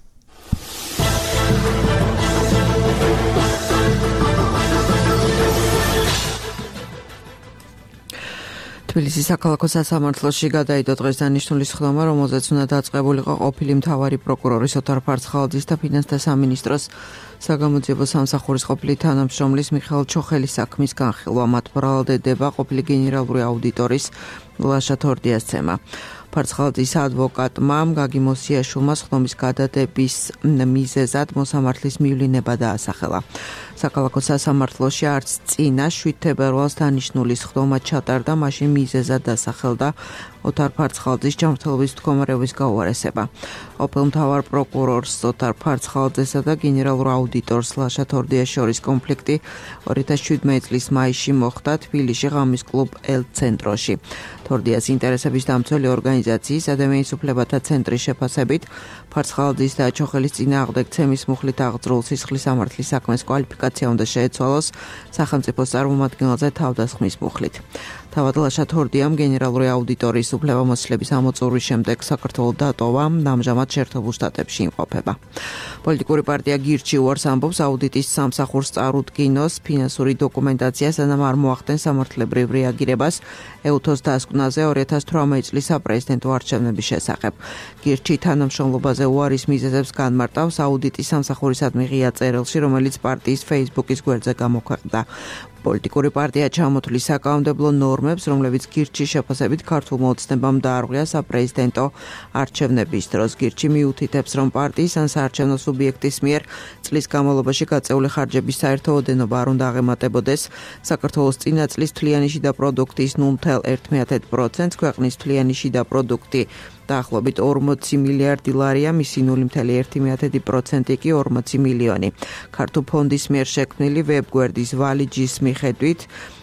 თბილისის საქალაქო სასამართლოში გადაიდო დღეს დანიშნული სხდომა, რომელზეც უნდა დაწყებულიყო ყოფილი მთავარი პროკურორის ოთარ ფარცხალაძის და ფინანსთა სამინისტროს საგამოძიებო სამსახურის ყოფილი თანამშრომლის მიხეილ ჩოხელის საქმის განხილვა. მათ ბრალდებოდა ყოფილი გენერალური აუდიტორის ლაშა თორდიას ცემა. ფარცხალაძის ადვოკატმა გაგი მოსიაშვილმა სხდომის გადადების მიზეზად მოსამართლის მივლინება დაასახელა. საქალაქო სასამართლოში არც წინა შვიდ თებერვალს დანიშნული სხდომა ჩატარდა, მაშინ მიზეზად დასახელდა ოთარ ფარცხალაძის ჯანმრთელობის მდგომარეობის გაუარესება. ყოფილ მთავარ პროკურორს ოთარ ფარცხალაძესა და გენერალურ აუდიტორს ლაშა თორდიას შორის კონფლიქტი ორი ათას შვიდმეტი წლის მაისში მოხდა თბილისში ღამის კლუბ ელ ცენტროში. თორდიას ინტერესების დამცველი ორგანიზაციის ადამიანის უფლებათა ცენტრის შეფასებით ფარცხალაძის და ჩოხელის წინააღმდეგ ცემის მუხლით აღძრულ სისხლის სამართლის საქმეს კვალიფიკაცია უნდა შეეცვალოს სახელმწიფოს წარმომადგენელზე თავდასხმის მუხლით. თავად ლაშა თორდიამ გენერალური აუდიტორის უფლებამოსილების ამოწურვის შემდეგ საქართველოს დატოვა, ამჟამად შეერთებულ შტატებში იმყოფება. პოლიტიკური პარტია გირჩი უარს ამბობს აუდიტის სამსახურს წარუდგინოს ფინანსური დოკუმენტაცია, სანამ არ მოახდენ სამართლებრივ რეაგირებას ეუთოს დასკვნაზე ორი ათას თვრამეტი წლის საპრეზიდენტო არჩევნების შესახებ. გირჩი თანამშრომლობაზე უარის მიზეზებს განმარტავს აუდიტის სამსახურისადმი ღია წერილში, რომელიც პარტიის Facebook-ის გვერდზე გამოქვეყნდა. პოლიტიკური პარტია ჩამოთვლის საკანონმდებლო ნორმებს, რომლებიც გირჩის შეფასებით ქართულმა ოცნებამ დაარღვია საპრეზიდენტო არჩევნების დროს. გირჩი მიუთითებს, რომ პარტიის ან საარჩევნო სუბიექტის მიერ წლის განმავლობაში გაწეული ხარჯების საერთო ოდენობა არ უნდა აღემატებოდეს საქართველოს წინა წლის თვლიანი შიდა პროდუქტის ნულ ათას ერთმეათე პროცენტს, ქვეყნის თვლიანი შიდა პროდუქტი დაახლოებით ორმოცი მილიარდი ლარია, მისი ნული ათას ერთმეათე პროცენტი კი ორმოცი მილიონი. ქართულ ფონდის მიერ შექმნილი ვებგვერდის ვალიჯის მიხედვით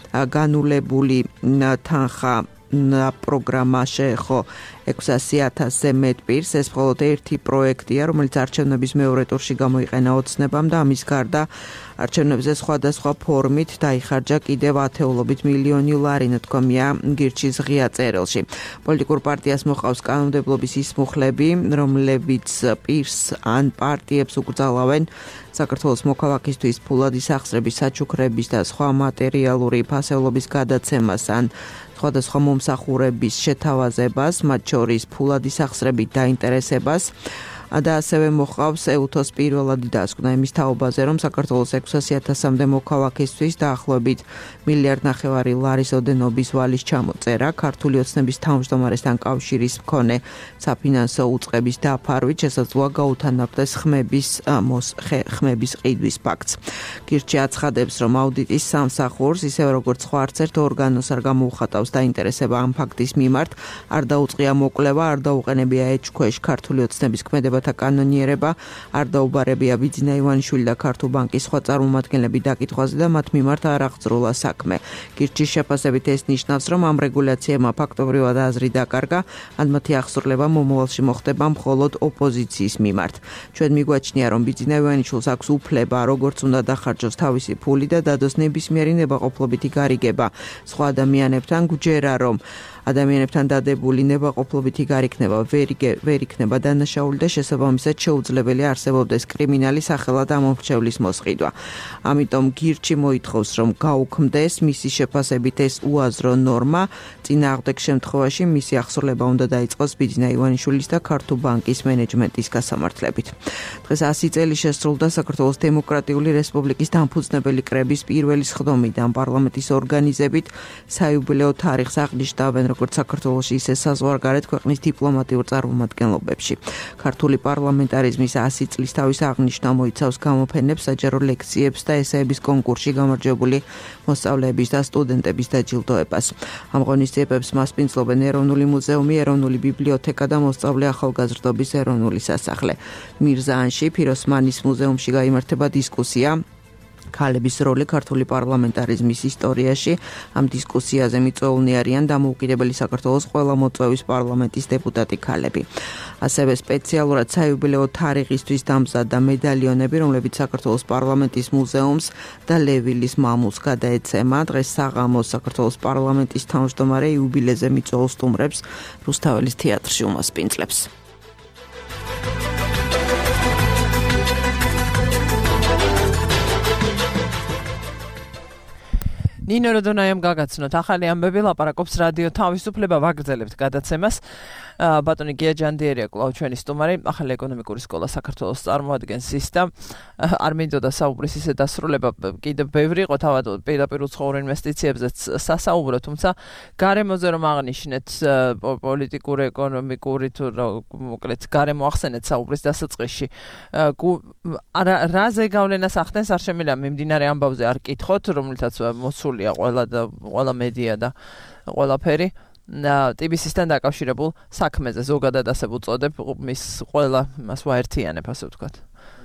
განულებული თანხა პროგრამა შეეხო ექვსასი ათასზე მეტ პირს. ეს მხოლოდ ერთი პროექტია, რომელიც არჩევნების მეორე ტურში გამოიყენა ოცნებამ და ამის გარდა არჩევნებზე სხვადასხვა ფორმით დაიხარჯა კიდევ ათეულობით მილიონი ლარი, ნათქვამია გირჩის ღია წერილში. პოლიტიკურ პარტიას მოყავს კანონმდებლობის ის მუხლები, რომლებიც პირს ან პარტიებს უკრძალავენ საქართველოს მოქალაქისთვის ფულადი სახსრების, საჩუქრების და სხვა მატერიალური ფასეულობის გადაცემას ან სხვადასხვა მომსახურების შეთავაზებას, მათ შორის ფულადი სახსრებით დაინტერესებას და ასევე მოყავს ეუთოს პირველადი დასკვნა იმის თაობაზე, რომ საქართველოს ექვსასი ათასამდე მოქალაქისთვის დაახლოებით მილიარდ ნახევარი ლარის ოდენობის ვალის ჩამოწერა, ქართული ოცნების თავმჯდომარესთან კავშირის მქონე საფინანსო უწყების დაფარვით შესაძლოა გაუთანაბრდეს ხმების ხმების ყიდვის ფაქტს. გირჩი აცხადებს, რომ აუდიტის სამსახურს, ისევე როგორც სხვა არც ერთ ორგანოს არ გამოუხატავს დაინტერესება ამ ფაქტის მიმართ, არ დაუწყია მოკვლევა, არ დაუყენებია ეჭქვეშ ქართული ოცნების ქმედება კანონიერება, არ დაუბარებია ბიძინა ივანიშვილი და ქართულ ბანკის სხვა წარმომადგენლები დაკითხვაზე და მათ მიმართ არ აღძრულა საქმე. გირჩის შეფასებით ეს ნიშნავს, რომ ამ რეგულაციებმა ფაქტობრივად აზრი დაკარგა, ან მათი აღსრულება მომავალში მოხდება მხოლოდ ოპოზიციის მიმართ. ჩვენ მიგვაჩნია, რომ ბიძინა ივანიშვილს აქვს უფლება, როგორც უნდა დახარჯოს თავისი ფული და დადოს ნებისმიერი ნებაყოფლობითი გარიგება სხვა ადამიანებთან, გვჯერა, რომ ადამიანებთან დადებული ნებაყოფლობითი გარიგება ვერ იქნება დანაშაული და შესაძლოა შესაბამისად შეუძლებელია არსებობდეს კრიმინალი სახელად ამომრჩევლის მოსყიდვა. ამიტომ გირჩი მოითხოვს, რომ გაუქმდეს მისი შეფასებით ეს უაზრო ნორმა, წინააღმდეგ შემთხვევაში მისი აღსრულება უნდა დაიწყოს ბიძინა ივანიშვილის და ქართულ ბანკის მენეჯმენტის გასამართლებით. დღეს ასი წელი შესრულდა საქართველოს დემოკრატიული რესპუბლიკის დამფუძნებელი კრების პირველი სხდომიდან პარლამენტის ორგანიზებით საიუბილეო თარიღს აღნიშნავენ როგორც საქართველოში, ისე საზღვარგარეთ ქვეყნის დიპლომატიურ წარმომადგენლობებში. ქართული პარლამენტარიზმის ასი წლის თავის აღნიშვნა მოიცავს გამოფენებს, საჯარო ლექციებს და ესეების კონკურსში გამარჯვებული მოსწავლეების და სტუდენტების დაჯილდოებას. ამ ღონისძიებებს მასპინძლობენ ეროვნული მუზეუმი, ეროვნული ბიბლიოთეკა და მოსწავლე ახალგაზრდობის ეროვნული სასახლე. მირზაანში, ფიროსმანის მუზეუმში გაიმართება დისკუსია ქალების როლი ქართული პარლამენტარიზმის ისტორიაში. ამ დისკუსიაზე მიწვეულნი არიან დამოუკიდებელი საქართველოს ყველა მოწვევის პარლამენტის დეპუტატი ქალები. ასევე სპეციალურად საიუბილეო თარიღისთვის დამზადდა მედალიონები, რომლებიც საქართველოს პარლამენტის მუზეუმს და ლევილის მამულს გადაეცემა. დღეს საღამოს საქართველოს პარლამენტის თავმჯდომარე იუბილეზე მიწვეულ სტუმრებს რუსთაველის თეატრში უმასპინძლებს. ნინო როდონაიამ გაგაცნოთ ახალი ამბები, ლაპარაკობს რადიო თავისუფლება, ვაგრძელებთ გადაცემას. ბატონი გია ჯანდიერია კვლავ ჩვენი სტუმარი, ახალი ეკონომიკური სკოლა საქართველოს წარმოადგენს ის და არ მინდოდა საუბრის ისე დასრულება, კიდევ ბევრი იყო თავად პირდაპირ უცხოურ ინვესტიციებზეც სასაუბრო, თუმცა გარემოზე რომ აღნიშნეთ პოლიტიკური, ეკონომიკური თუ მოკლედ გარემო ახსენეთ საუბრის დასაწყისში, რაზე გავლენას ახდენს არ შემიძლია მიმდინარე ამბავზე არ კითხოთ, რომელთაც მოსულია ყველა და ყველა მედია და ყველაფერი ტიბისისთან დაკავშირებულ საქმეზე ზოგადად ასე ვუწოდებ, მის ყველა მას ვაერთიანებ, ასე ვთქვათ.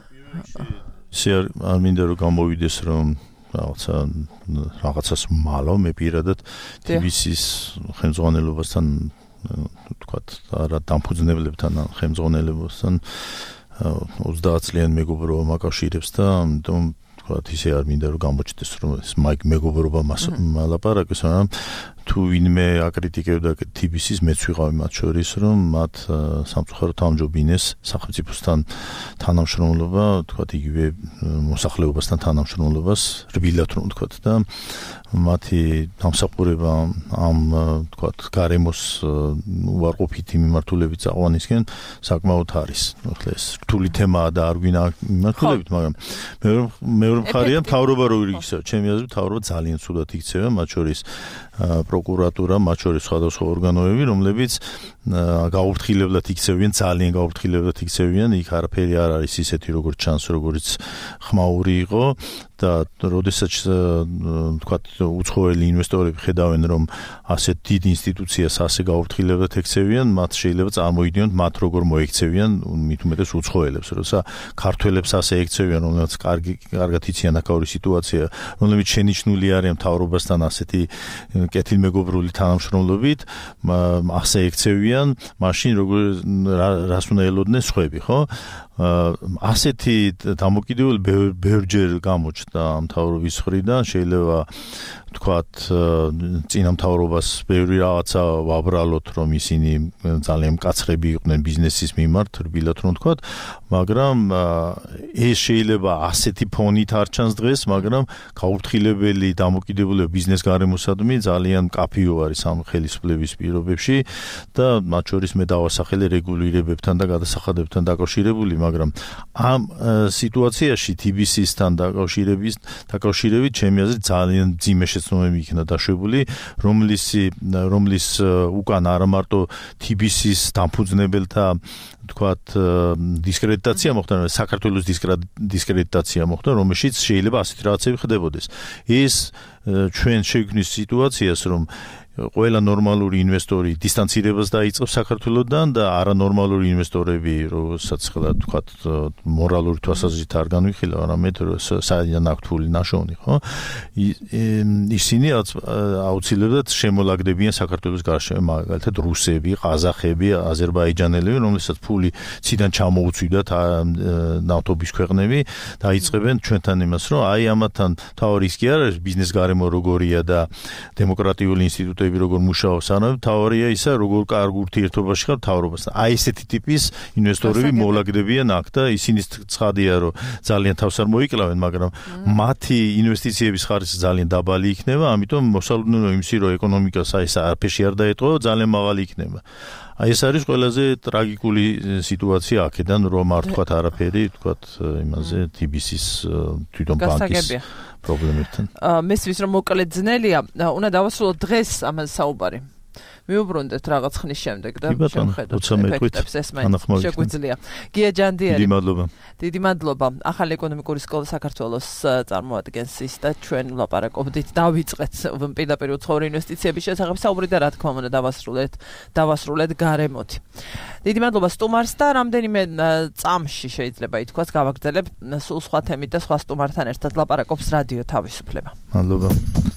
ისე არ მინდა რომ გამოვიდეს რომ რაღაცა რაღაცას მალო მე პირადად ტიბისის ხელმძღვანელობასთან ვთქვათ რა დამფუძნებლებთან ხელმძღვანელობასთან ოცდაათ წლიან მეგობრობა მაკავშირებს და ამიტომ ვთქვათ ისე არ მინდა რომ გამოჩნდეს რომ ეს მეგობრობა მალაპარაკოს, მაგრამ თუ ვინმე აკრიტიკებდა ტიბისის მეც ვიყავი მათ შორის, რომ მათ სამწუხაროდ ამჯობინეს სახელმწიფოსთან თანამშრომლობა, თქვათ იგივე მოსახლეობასთან თანამშრომლობას რბილად რომ თქვათ და მათი დამსახურება ამ თქვათ გარემოს უარყოფითი მიმართულებით წაყვანისკენ საკმაოდ არის. ახლა ეს რთული თემაა და არ გვინა მიმართულებით, მაგრამ მეორე მეორე მხარია მთავრობა როგორ იქცევა, ჩემი აზრით მთავრობა ძალიან ცუდად იქცევა, მათ შორის პროკურატურა, მათ შორის სხვადასხვა ორგანოები, რომლებიც გაუფრთხილებლად იქცევიან, ძალიან გაუფრთხილებლად იქცევიან, იქ არაფერი არ არის ისეთი როგორც ჩანს, როგორც ხმაური იყო და როდესაც თქვათ უცხოელი ინვესტორები ხედავენ, რომ ასეთ დიდ ინსტიტუციას ასე გაუფრთხილებლად ექცევიან, მათ შეიძლება წარმოიდგინოთ, მათ როგორ მოექცევიან, მით უმეტეს უცხოელებს, როცა ქართველებს ასე ექცევიან, რომელსაც კარგი კარგად იციან აქაური სიტუაცია, რომლებიც შენიშნული არიან მთავრობასთან ასეთი კეთილმეგობრული თანამშრომლობით, ასე ექცევიან, მაშინ როგორ რას უნდა ელოდნენ სხვები, ხო? ასეთი დამოკიდებული ბევრჯერ გამოჩნდა მთავრობის მხრიდან, შეიძლება თქვათ წინა მთავრობას ბევრი რაღაცა ვაბრალოთ, რომ ისინი ძალიან მკაცრები იყვნენ ბიზნესის მიმართ, რბილად რომ თქვათ, მაგრამ ეს შეიძლება ასეთი ფონით არ ჩანს დღეს, მაგრამ გაუფრთხილებელი დამოკიდებულება ბიზნეს გარემოსადმი ძალიან მკაფიო არის ამ ხელისუფლების პირობებში და მათ შორის მე დავასახელე რეგულირებებთან და გადასახადებთან დაკავშირებული, მაგრამ ამ სიტუაციაში ტიბისისთან დაკავშირების დაკავშირებით ჩემი აზრით ძალიან ძიმე შეცდომები იქნა დაშვებული, რომლის რომლის უკან არა მარტო ტიბისის დამფუძნებელთა თქვათ დისკრედიტაცია მოხდა, საქართველოს დისკრედიტაცია მოხდა, რომელშიც შეიძლება ასეთი რაღაცები ხდებოდეს. ეს ჩვენ შეგვიქმნის სიტუაციას, რომ ყველა ნორმალური ინვესტორი დისტანცირებას დაიწყებს საქართველოსთან და არანორმალური ინვესტორები, რომელსაც ხელა თქვათ მორალური თვალსაზრისით არ განვიხილავ, არამედ საიდან აქვს თული ნაშოვნი, ხო? ისინი აუცილებლად შემოლაგდებიან საქართველოს გარშემო, მაგალითად რუსები, ყაზახები, აზერბაიჯანელები, რომელსაც ფული ციდან ჩამოუცვიდათ ნავთობის ქვეყნები, დაიწყებენ ჩვენთან იმას, რომ აი ამათთან თავი რისკი არ არის, ბიზნეს გარემო როგორია და დემოკრატიული ინსტიტუტები ინვესტორები როგორ მუშაობს, ანუ თავარია ისა როგორ კარგ ურთიერთობაში ხარ მთავრობასთან. აი ესეთი ტიპის ინვესტორები მოვლაგდებიან აქ და ისინი ცხადია რომ ძალიან თავს არ მოიკლავენ, მაგრამ მათი ინვესტიციების ხარისხი ძალიან დაბალი იქნება, ამიტომ მოსალოდნელია იმისი რომ ეკონომიკა საერთოდ არაფერში არ დაეტყო, ძალიან მაღალი იქნება. აი ეს არის ყველაზე ტრაგიკული სიტუაცია აქედან რომ არ თქვათ არაფერი, თქვათ იმაზე თი ბი სის თვითონ ბანკის პრობლემებთან. მესმის რომ მოკლედ ძნელია, უნდა დავასრულოთ დღეს ამაზე საუბარი. მიუბრუნდეთ რაღაც ხნის შემდეგ და შევხედოთ ეფექტებს ეს მაინც შეგვიძლია. გია ჯანდიერი. დიდი მადლობა. დიდი მადლობა. ახალი ეკონომიკური სკოლა საქართველოს წარმოადგენს ის და ჩვენ ვლაპარაკობდით, დავიწყეთ პირდაპირ უცხოური ინვესტიციების შესახებ საუბარი და რა თქმა უნდა დავასრულეთ, დავასრულეთ გარემოთი. დიდი მადლობა სტუმარს და რამდენიმე წამში შეიძლება ითქვას გავაგრძელებ სულ სხვა თემით და სხვა სტუმართან ერთად ლაპარაკობს რადიო თავისუფლება. მადლობა.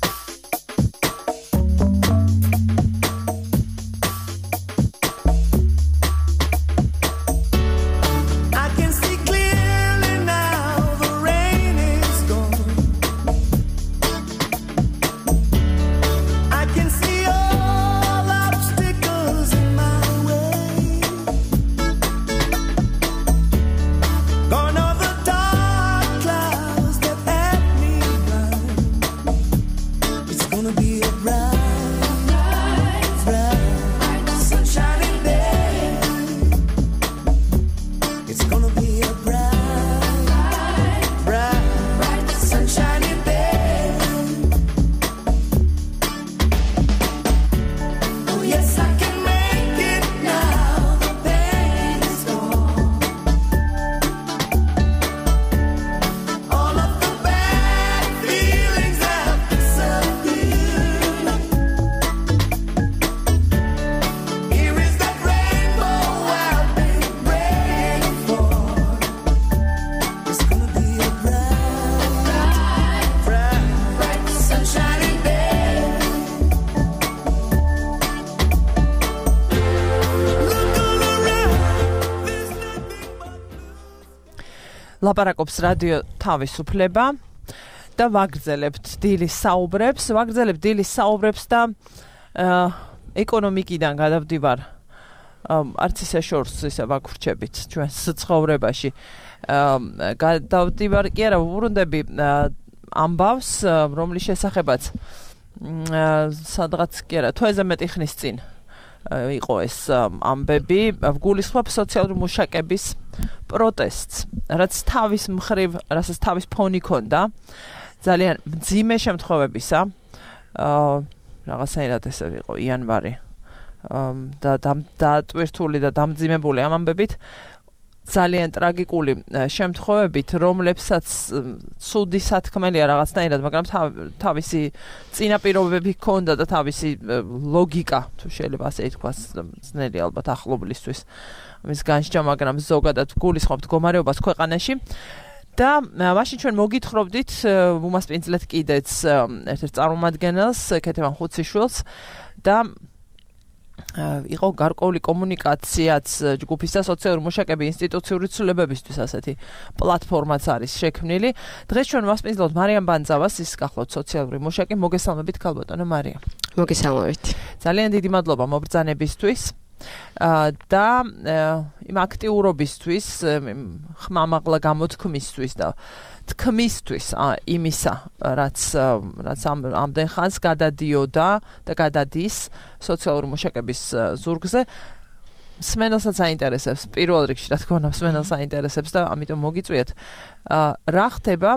ლაპარაკობს რადიო თავისუფლება და ვაგრძელებთ დილის საუბრებს, ვაგრძელებთ დილის საუბრებს და ეკონომიკიდან გადავდივარ არც ისე შორს ისე ვაგვრჩებით ჩვენს ცხოვრებაში. გადავდივარ კი არა ვუბრუნდები ამბავს, რომლის შესახებაც სადღაც კი არა თვეზე მეტი ხნის წინ იყო ეს ამბები, გულისხმობ სოციალური მუშაკების პროტესტს, რაც თავის მხრივ, რასაც თავის ფონი ქონდა, ძალიან მძიმე შემთხვევებისა, რაღაცაირად ესე იყო იანვარი და დატვირთული და დამძიმებული ამ ამბებით, ძალიან ტრაგიკული შემთხვევებით, რომლებსაც ცუდი სათქმელია რაღაცნაირად, მაგრამ თავისი წინაპირობები ჰქონდა და თავისი ლოგიკა, თუ შეიძლება ასე ითქვას, ძნელი ალბათ ახლობლისთვის მის განსჯა, მაგრამ ზოგადად გულისხმობთ მდგომარეობას ქვეყანაში. და მაშინ ჩვენ მოგითხრობდით უმასპინძლეთ კიდეც ერთ-ერთ წარმომადგენელს, ქეთევან ხუციშვილს და იყო გარკვეული კომუნიკაციაც ჯგუფის და სოციალური მუშაკების ინსტიტუციური ცვლილებებისთვის ასეთი პლატფორმაც არის შექმნილი. დღეს ჩვენ ვასპინძლობთ მარიამ ბანძავას, ის გახლავთ სოციალური მუშაკი. მოგესალმებით ქალბატონო მარია. მოგესალმებით. ძალიან დიდი მადლობა მობრძანებისთვის და იმ აქტიურობისთვის, ხმამაღლა გამოთქმისთვის და თქმისთვის იმისა, რაც რაც ამდენ ხანს გადადიოდა და გადადის სოციალური მუშაკების ზურგზე. მსმენელსაც აინტერესებს, პირველ რიგში რა თქმა უნდა მსმენელს აინტერესებს და ამიტომ მოგიწვიეთ რა ხდება,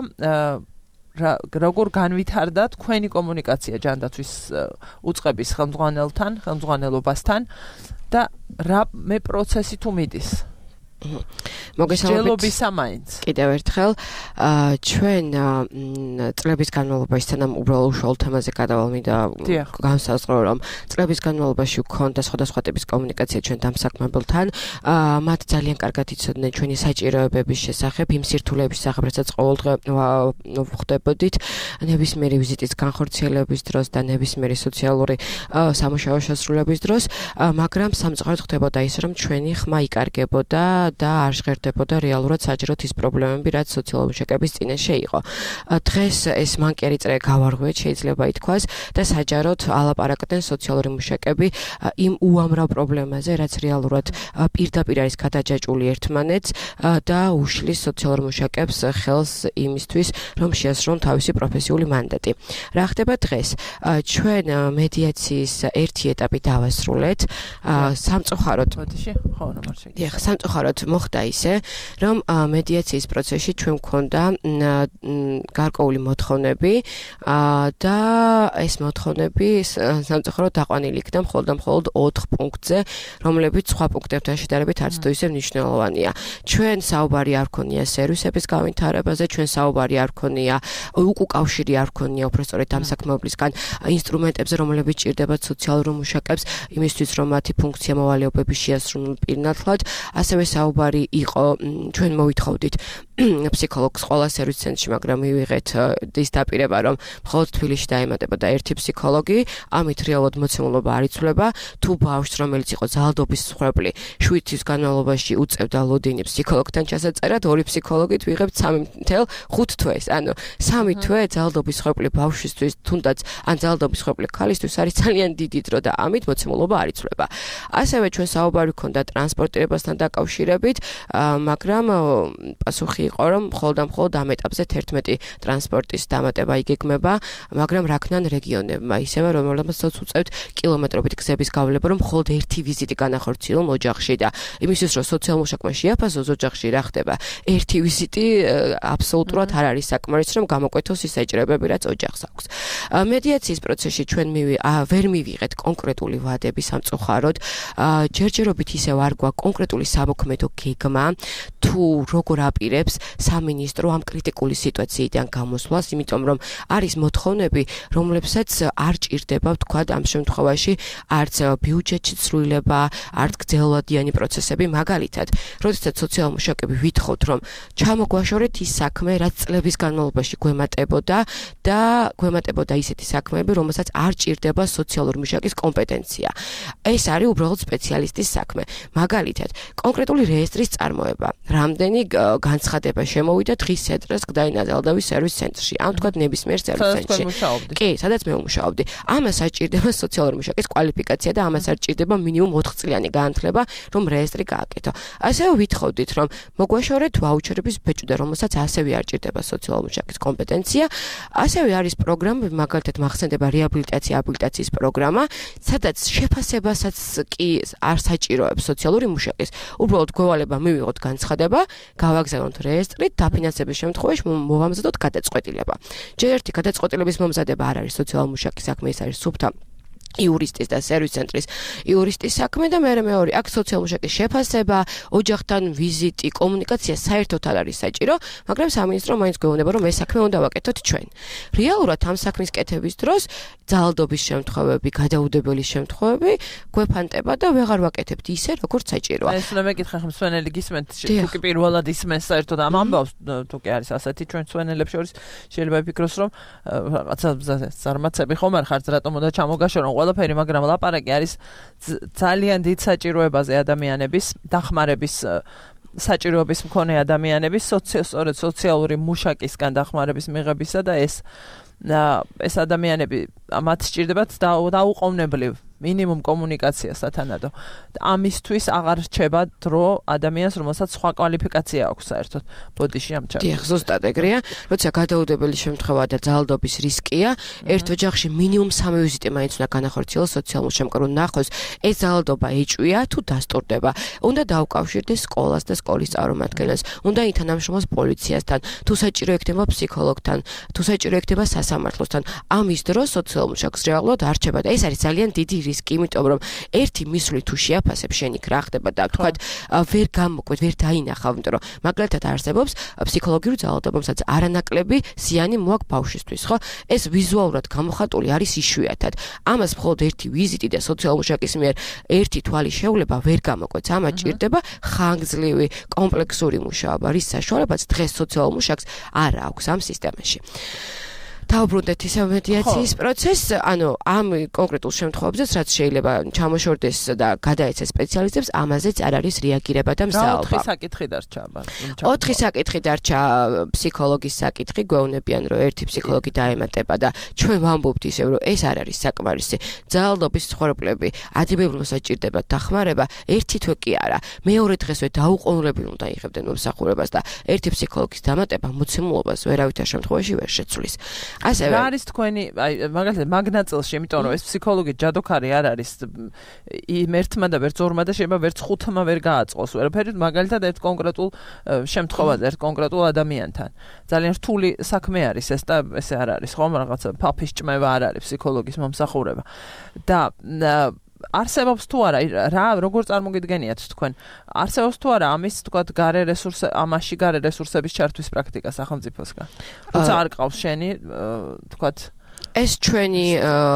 როგორ განვითარდა თქვენი კომუნიკაცია ჯანდაცვის უწყების ხელმძღვანელთან, ხელმძღვანელობასთან და რა მე პროცესი თუ მიდის. მოგესალმებით. სამაინც. კიდევ ერთხელ, ჩვენ წლების განმავლობაში თანამ უბრალოდ უშუალო თემაზე გადავალმინდა განსაზღვრო, რომ წლების განმავლობაში გქონდა სხვადასხვა ტიპის კომუნიკაცია ჩვენ დამსაქმებელთან. მათ ძალიან კარგად იცოდნენ ჩვენი საჭიროებების შესახებ, იმ სირთულეების შესახებ, რასაც ყოველდღე ვხვდებოდით, ნებისმიერი ვიზიტის განხორციელების დროს და ნებისმიერი სოციალური სამუშაო შესრულების დროს, მაგრამ სამწუხაროდ ხდებოდა ის, რომ ჩვენი ხმა იკარგებოდა და არ ჟღერდებოდა რეალურად საჯაროდ ის პრობლემები, რაც სოციალური მუშაკების წინაშე იყო. დღეს ეს მანკიერი წრე გავარღვიეთ, შეიძლება ითქვას და საჯაროდ ალაპარაკდნენ სოციალური მუშაკები იმ უამრავ პრობლემაზე, რაც რეალურად პირდაპირ არის გადაჯაჭვული ერთმანეთს და უშლის სოციალურ მუშაკებს ხელს იმისთვის, რომ შეასრულონ თავისი პროფესიული მანდატი. რა ხდება დღეს? ჩვენ მედიაციის ერთი ეტაპი დავასრულეთ. სამწუხაროდ, ხო, ნომერში. დიახ, სამწუხაროდ მოხდა ისე, რომ მედიაციის პროცესში ჩვენ მქონდა გარკვეული მოთხოვნები და ეს მოთხოვნები სამწუხაროდ დაყვანილი იქნა მხოლოდ და მხოლოდ ოთხ პუნქტზე, რომლებიც სხვა პუნქტებთან შედარებით არც თუ ისე მნიშვნელოვანია. ჩვენ საუბარი არ ქონია სერვისების გავითარებაზე, ჩვენ საუბარი არ ქონია, უკუკავშირი არ ქონია უბრალოდ ამ საქმეობლისგან ინსტრუმენტებზე, რომლებიც ჭირდებათ სოციალურ მუშაკებს იმისთვის, რომ მათი ფუნქცია მოვალეობები შეასრულონ პირნათლად. ასევე საუბარი იყო, ჩვენ მოვითხოვდით ფსიქოლოგს ყველა სერვის ცენტრში, მაგრამ მივიღეთ ის დაპირება, რომ მხოლოდ თბილისში დაემატებოდა ერთი ფსიქოლოგი, ამით რეალურად მოცემულობა არ იცვლება. თუ ბავშვს, რომელიც იყო ძალადობის მსხვერპლი, შვიდ თვის განმავლობაში უწევდა ლოდინი ფსიქოლოგთან ჩასაწერად, ორი ფსიქოლოგით ვიღებთ სამი თვე ხუთ თვეს. ანუ სამი თვე ძალადობის მსხვერპლი ბავშვისთვის, თუნდაც ან ძალადობის მსხვერპლი ქალისთვის არის ძალიან დიდი დრო და ამით მოცემულობა არ იცვლება. ასევე ჩვენ საუბარი ქონდა ტრანსპორტირებასთან დაკავშირებით, მაგრამ პასუხი იყო, რომ მხოლოდ და მხოლოდ ამ ეტაპზე თერთმეტი ტრანსპორტის დამატება იგეგმება, მაგრამ რა ქნან რეგიონებმა, ისევე რომელსაც უწევთ კილომეტრობით გზების გავლება, რომ მხოლოდ ერთი ვიზიტი განახორციელონ ოჯახში და იმისთვის, რომ სოციალურ მუშაკმა შეაფასოს ოჯახში რა ხდება, ერთი ვიზიტი აბსოლუტურად არ არის საკმარისი, რომ გამოკვეთოს ის საჭიროებები, რაც ოჯახს აქვს. მედიაციის პროცესში ჩვენ ვერ მივიღეთ კონკრეტული ვადები სამწუხაროდ, ჯერჯერობით ისევ არ გვაქვს კონკრეტული სამოქმედო გეგმა, თუ როგორ აპირებს სამინისტრო ამ კრიტიკული სიტუაციიდან გამოსვლას, იმიტომ რომ არის მოთხოვნები, რომლებსაც არ ჭირდება, ვთქვათ, ამ შემთხვევაში არც ბიუჯეტში ცვლილება, არც გრძელვადიანი პროცესები, მაგალითად, როდესაც სოციალურ მუშაკები ვითხოვთ, რომ ჩამოგვაშორეთ ის საქმე, რაც წლების განმავლობაში გვემატებოდა და გვემატებოდა ისეთი საქმეები, რომელსაც არ ჭირდება სოციალურ მუშაკის კომპეტენცია. ეს არის უბრალოდ სპეციალისტის საქმე. მაგალითად, კონკრეტული რეესტრის წარმოება, რამდენი განცხადება შემოვიდა დღის ცენტრს გდაინაზალდავის სერვის ცენტრში, ამ თქვათ ნებისმიერ სერვის ცენტრში. კი, სადაც მე ვმუშაობდი. ამას არ ჭირდება სოციალური მუშაკის კვალიფიკაცია და ამას არ ჭირდება მინიმუმ ოთხ წლიანი განათლება, რომ რეესტრი გააკეთო. ასევე ვითხოვდით, რომ მოგვაშორეთ ვაუჩერების ბეჭვდა, რომელსაც ასევე არ ჭირდება სოციალური მუშაკის კომპეტენცია. ასევე არის პროგრამები, მაგალითად მახსენდება რეაბილიტაცია, აბილიტაციის პროგრამა, სადაც შეფასებასაც კი არ საჭიროებს სოციალური მუშაკის. უბრალოდ გვევალება მივიღოთ განცხადება, გავაგზავნოთ რეესტრით, დაფინანსების შემთხვევაში მოვამზადოთ გადაწყვეტილება. ჯერ ერთი გადაწყვეტილების მომზადება არ არის სოციალური მუშაკის საქმე, ეს არის სუფთა იურისტის და სერვის ცენტრის იურისტის საქმე და მეორე მეორე აქ სოციალურ მუშაკის შეფასება, ოჯახთან ვიზიტი, კომუნიკაცია საერთოდ არ არის საჭირო, მაგრამ სამინისტრო მაინც გვეუბნება, რომ ეს საქმე უნდა ვაკეთოთ ჩვენ. რეალურად ამ საქმის კეთების დროს ძალადობის შემთხვევები, გადაუდებელი შემთხვევები გვეფანტება და ვეღარ ვაკეთებთ ისე, როგორც საჭიროა. ეს უნდა მეკითხა ხომ მსვენელი გისმენთ, თუ კი პირველად ისმენს საერთოდ ამ ამბავს, თუ კი არის ასეთი ჩვენ მსვენელებს შორის შეიძლება იფიქროს, რომ რაღაცა ზარმაცები ხომ არ ხართ, რატომ უნდა ჩამოგაშორონ ყველაფერი, მაგრამ ლაპარაკი არის ძალიან დიდ საჭიროებაზე ადამიანების, დახმარების საჭიროების მქონე ადამიანების, სწორედ სოციალური მუშაკისგან დახმარების მიღებისა და ეს ეს ადამიანები მათ სჭირდებათ დაუყოვნებლივ მინიმუმ კომუნიკაცია სათანადო. ამისთვის აღარ რჩება დრო ადამიანს, რომელსაც სხვა კვალიფიკაცია აქვს საერთოდ ბოდიში ამ ჩართულში. დიახ, ზუსტად ეგრეა, როცა გადაუდებელი შემთხვევა და ძალადობის რისკია, ერთ ოჯახში მინიმუმ სამი ვიზიტი მაინც უნდა განახორციელოს სოციალურ შემკრო ნახოს, ეს ძალადობა ეჭვია თუ დასტურდება. უნდა დაუკავშირდეს სკოლას და სკოლის წარმომადგენელს, უნდა ითანამშრომლოს პოლიციასთან, თუ საჭირო იქნება ფსიქოლოგთან, თუ საჭირო იქნება სასამართლოსთან. ამის დროს სოციალურ მუშაკს რეალურად არ რჩება და ეს არის ძალიან დიდი რისკი, იმიტომ რომ ერთი მისვლი თუ შეაფასებ შენ იქ რა ხდება და თქვათ ვერ გამოკვეთ, ვერ დაინახავ, იმიტომ რომ მაგალითად არსებობს ფსიქოლოგიური ძალადობა, რომელსაც არანაკლები ზიანი მოაქვს ბავშვისთვის, ხო? ეს ვიზუალურად გამოხატული არის იშვიათად. ამას მხოლოდ ერთი ვიზიტი და სოციალურ მუშაკის მიერ ერთი თვალი შეუვლება ვერ გამოკვეთს. ამას ჭირდება ხანგრძლივი კომპლექსური მუშაობა, რის საშუალებაც დღეს სოციალურ მუშაკს არ აქვს ამ სისტემაში. დავბრუნდეთ ისე მედიაციის პროცესს, ანუ ამ კონკრეტულ შემთხვევებზეც რაც შეიძლება ჩამოშორდეს და გადაეცეს სპეციალისტებს, ამაზეც არ არის რეაგირება და მსაუბრა. ოთხი საკითხი დარჩა, ოთხი საკითხი დარჩა, ფსიქოლოგის საკითხი, გვეუბნებიან, რომ ერთი ფსიქოლოგი დაემატება და ჩვენ ვამბობთ ისევ, რომ ეს არ არის საკმარისი. ძალადობის ცხოვრებლები, ადგილობრივ საჭირდებათ დახმარება, ერთი თვე კი არა. მეორე დღესვე დაუყოვნებლივ უნდა იღებდნენ მომსახურებას და ერთი ფსიქოლოგის დამატება მოცემულობას ვერავითარ შემთხვევაში ვერ შეცვლის. ასევე რა არის თქვენი, აი მაგალითად მაგნაწილში, იმიტომ რომ ეს ფსიქოლოგი ჯადოქარი არ არის იმ ერთმა და ვერც ორმა და შეიძლება ვერც ხუთმა ვერ გააწყოს ვერაფერი, მაგალითად ერთ კონკრეტულ შემთხვევაზე, ერთ კონკრეტულ ადამიანთან. ძალიან რთული საქმე არის ეს და ესე არ არის, ხომ, რაღაცა ფაფის ჭმევა არ არის ფსიქოლოგის მომსახურება. და არსებობს თუ არა, რა როგორ წარმოგიდგენიათ თქვენ? არსებობს თუ არა ამის თქვათ გარე რესურსები, ამაში გარე რესურსების ჩართვის პრაქტიკა სახელმწიფოსგან? თუმცა არ ყავს შენი თქვათ ეს ჩვენი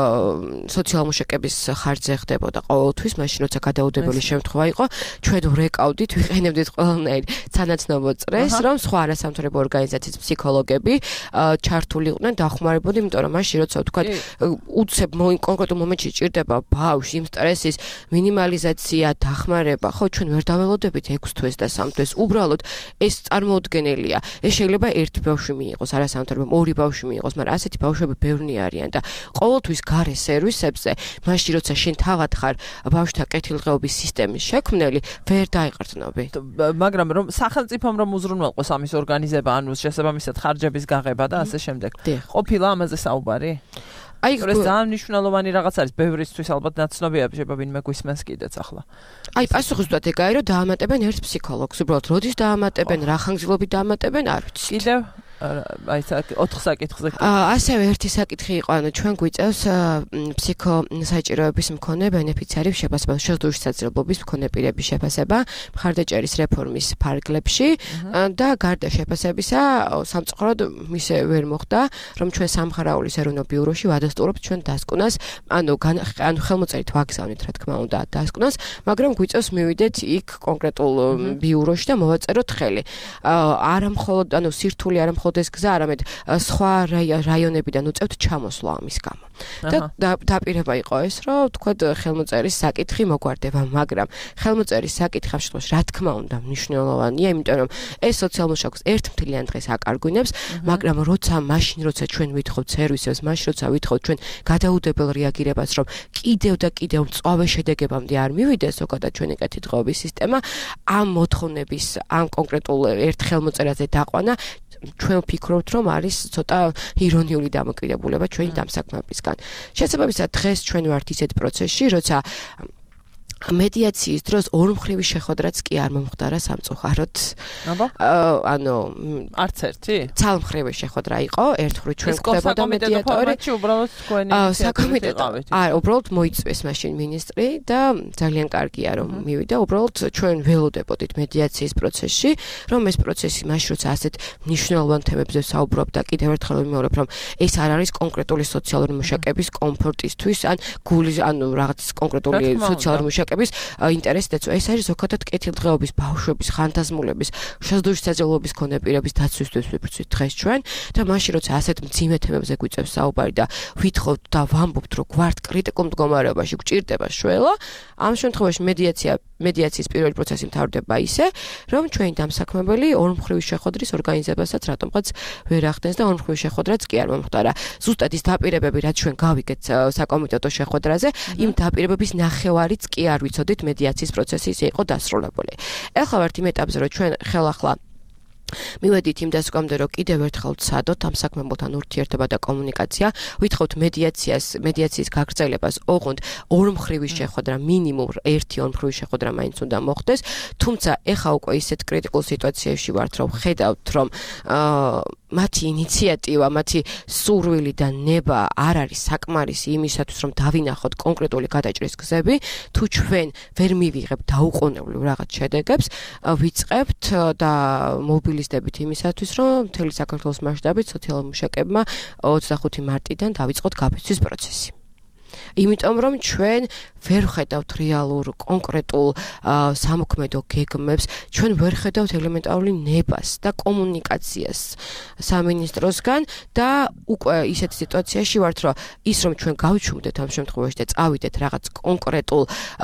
სოციალმუშაკების ხარჯზე ხდებოდა ყოველთვის, მაშინ როცა გადაუდებელი შემთხვევა იყო, ჩვენ ვრეკავდით, ვიყენებდით ყველანაირ სანაცნობო წრეს, რომ სხვა არასამთავრობო ორგანიზაციის ფსიქოლოგები ჩართული იყვნენ დახმარებოდი, იმიტომ რომ მაშინ როცა ვთქვათ, უცებ კონკრეტულ მომენტში ჭირდება ბავშვს იმ სტრესის მინიმალიზაცია, დახმარება, ხო, ჩვენ ვერ დაველოდებით ექვს თვეს და სამ თვეს. უბრალოდ ეს წარმოუდგენელია. ეს შეიძლება ერთი ბავშვი მიიღოს არასამთავრობო, ორი ბავშვი მიიღოს, მაგრამ ასეთი ბავშვები ბევრნი არიან და ყოველთვის გარე სერვისებზე, მაშინ როცა შენ თავად ხარ ბავშვთა კეთილდღეობის სისტემის შექმნელი, ვერ დაიყრდნობი. მაგრამ რომ სახელმწიფომ რომ უზრუნველყოს ამის ორგანიზება, ანუ შესაბამისად ხარჯების გაღება და ასე შემდეგ. ყოფილა ამაზე საუბარი? აი ეს ძალიან მნიშვნელოვანი რაღაც არის ბევრისთვის ალბათ ნაცნობია, შეიძლება ვინმე გვისმენს კიდეც ახლა. აი პასუხისმგებლად ეგაა, რომ დაამატებენ ერთ ფსიქოლოგს, უბრალოდ როდის დაამატებენ, რა ხანგრძლივობით დაამატებენ, არ ვიცი. კიდევ აი ოთხ საკითხზე. ასევე ერთი საკითხი იყო, ანუ ჩვენ გვიწევს ფსიქოსაჭიროების მქონე ბენეფიციარების შეფასება, შესაძლოა საჭიროების მქონე პირების შეფასება მხარდაჭერის რეფორმის ფარგლებში და გარდა შეფასებისა სამწუხაროდ მისე ვერ მოხდა, რომ ჩვენ სამხარაულის ეროვნულ ბიუროში ვადასტურებთ ჩვენ დასკვნას, ანუ ანუ ხელმოწერით ვაგზავნით რა თქმა უნდა დასკვნას, მაგრამ გვიწევს მივიდეთ იქ კონკრეტულ ბიუროში და მოვაწეროთ ხელი. არა მხოლოდ ანუ სირთული არა მხოლოდ ეს გზა, არამედ სხვა რაიონებიდან უწევთ ჩამოსვლა ამის გამო. და დაპირება იყო ეს, რომ თქვათ ხელმოწერის საკითხი მოგვარდება, მაგრამ ხელმოწერის საკითხი ამ შემთხვევაში რა თქმა უნდა მნიშვნელოვანია, იმიტომ რომ ეს სოციალმუშაკოს ერთ მთლიან დღეს აკარგვინებს, მაგრამ როცა მაშინ როცა ჩვენ ვითხოვთ სერვისებს, მაშინ როცა ვითხოვთ ჩვენ გადაუდებელ რეაგირებას, რომ კიდევ და კიდევ მწვავე შედეგებამდე არ მივიდეს ზოგადად ჩვენი კეთილდღეობის სისტემა, ამ მოთხოვნების, ამ კონკრეტულ ერთ ხელმოწერაზე დაყვანა ჩვენ ვფიქრობთ, რომ არის ცოტა ირონიული დამოკიდებულება ჩვენი დამსაქმებისგან. შესაბამისად, დღეს ჩვენ ვართ ისეთ პროცესში, როცა მედიაციის დროს ორმხრივი შეხვედრაც კი არ მომხდარა სამწუხაროდ. ანუ არც ერთი? ცალმხრივი შეხვედრა იყო, ერთმხრივ ჩვენ გვხვდებოდა მედიატორი. უბრალოდ თქვენი საკომიტეტო. არა, უბრალოდ მოიწვიეს მაშინ მინისტრი და ძალიან კარგია რომ მივიდა. უბრალოდ ჩვენ ველოდებოდით მედიაციის პროცესში, რომ ეს პროცესი მაშინ როცა ასეთ მნიშვნელოვან თემებზე საუბრობ და კიდევ ერთხელ ვიმეორებ, რომ ეს არ არის კონკრეტული სოციალური მუშაკების კომფორტისთვის, ან გულის, ანუ რაღაც კონკრეტული სოციალური მუშაკების ინტერესი დაცვა. ეს არის ზოგადად კეთილდღეობის, ბავშვების, ხანთაზმულების, შესაძლოა საძილოების მქონე პირების დაცვისთვის ვიფრთხილ დღეს ჩვენ და მაშინ როცა ასეთ მძიმე თემებზე გვიწევს საუბარი და ვითხოვთ და ვამბობთ, რომ გვართ კრიტიკულ მდგომარეობაში გვჭირდება შველა, ამ შემთხვევაში მედიაცია მედიაციის პირველი პროცესი მთავრდება ისე, რომ ჩვენი დამსაქმებელი ორმხრივი შეხვედრის ორგანიზებასაც რატომღაც ვერ ახდენს და ორმხრივი შეხვედრაც კი არ მომხდარა. ზუსტად ის დაპირებები, რაც ჩვენ გავიგეთ საკომიტეტო შეხვედრაზე, იმ დაპირებების ნახევარიც კი არ ვიცოდით მედიაციის პროცესი ისე იყო დასრულებული. ეხლა ვართ იმ ეტაპზე, რომ ჩვენ ხელახლა მივედით იმ დასკვნამდე, რომ კიდევ ერთხელ ვცადოთ ამ საქმებთან ურთიერთობა და კომუნიკაცია, ვითხოვთ მედიაციას, მედიაციის გაგრძელებას, ოღონდ ორმხრივი შეხვედრა, მინიმუმ ერთი ორმხრივი შეხვედრა მაინც უნდა მოხდეს, თუმცა ეხა უკვე ისეთ კრიტიკულ სიტუაციაში ვართ, რომ ხედავთ, რომ მათი ინიციატივა, მათი სურვილი და ნება არ არის საკმარისი იმისათვის, რომ დავინახოთ კონკრეტული გადაჭრის გზები, თუ ჩვენ ვერ მივიღებთ დაუყოვნებლივ რაღაც შედეგებს, ვიწყებთ და მობილიზდებით იმისათვის, რომ მთელი საქართველოს მასშტაბით სოციალურ მუშაკებმა ოცდახუთი მარტიდან დავიწყოთ გაფიცვის პროცესი. იმიტომ რომ ჩვენ ვერ ხედავთ რეალურ კონკრეტულ სამოქმედო გეგმებს, ჩვენ ვერ ხედავთ ელემენტარული ნებას და კომუნიკაციას სამინისტროსგან და უკვე ისეთ სიტუაციაში ვართ, რომ ის რომ ჩვენ გავჩუმდეთ ამ შემთხვევაში და წავიდეთ რაღაც კონკრეტულ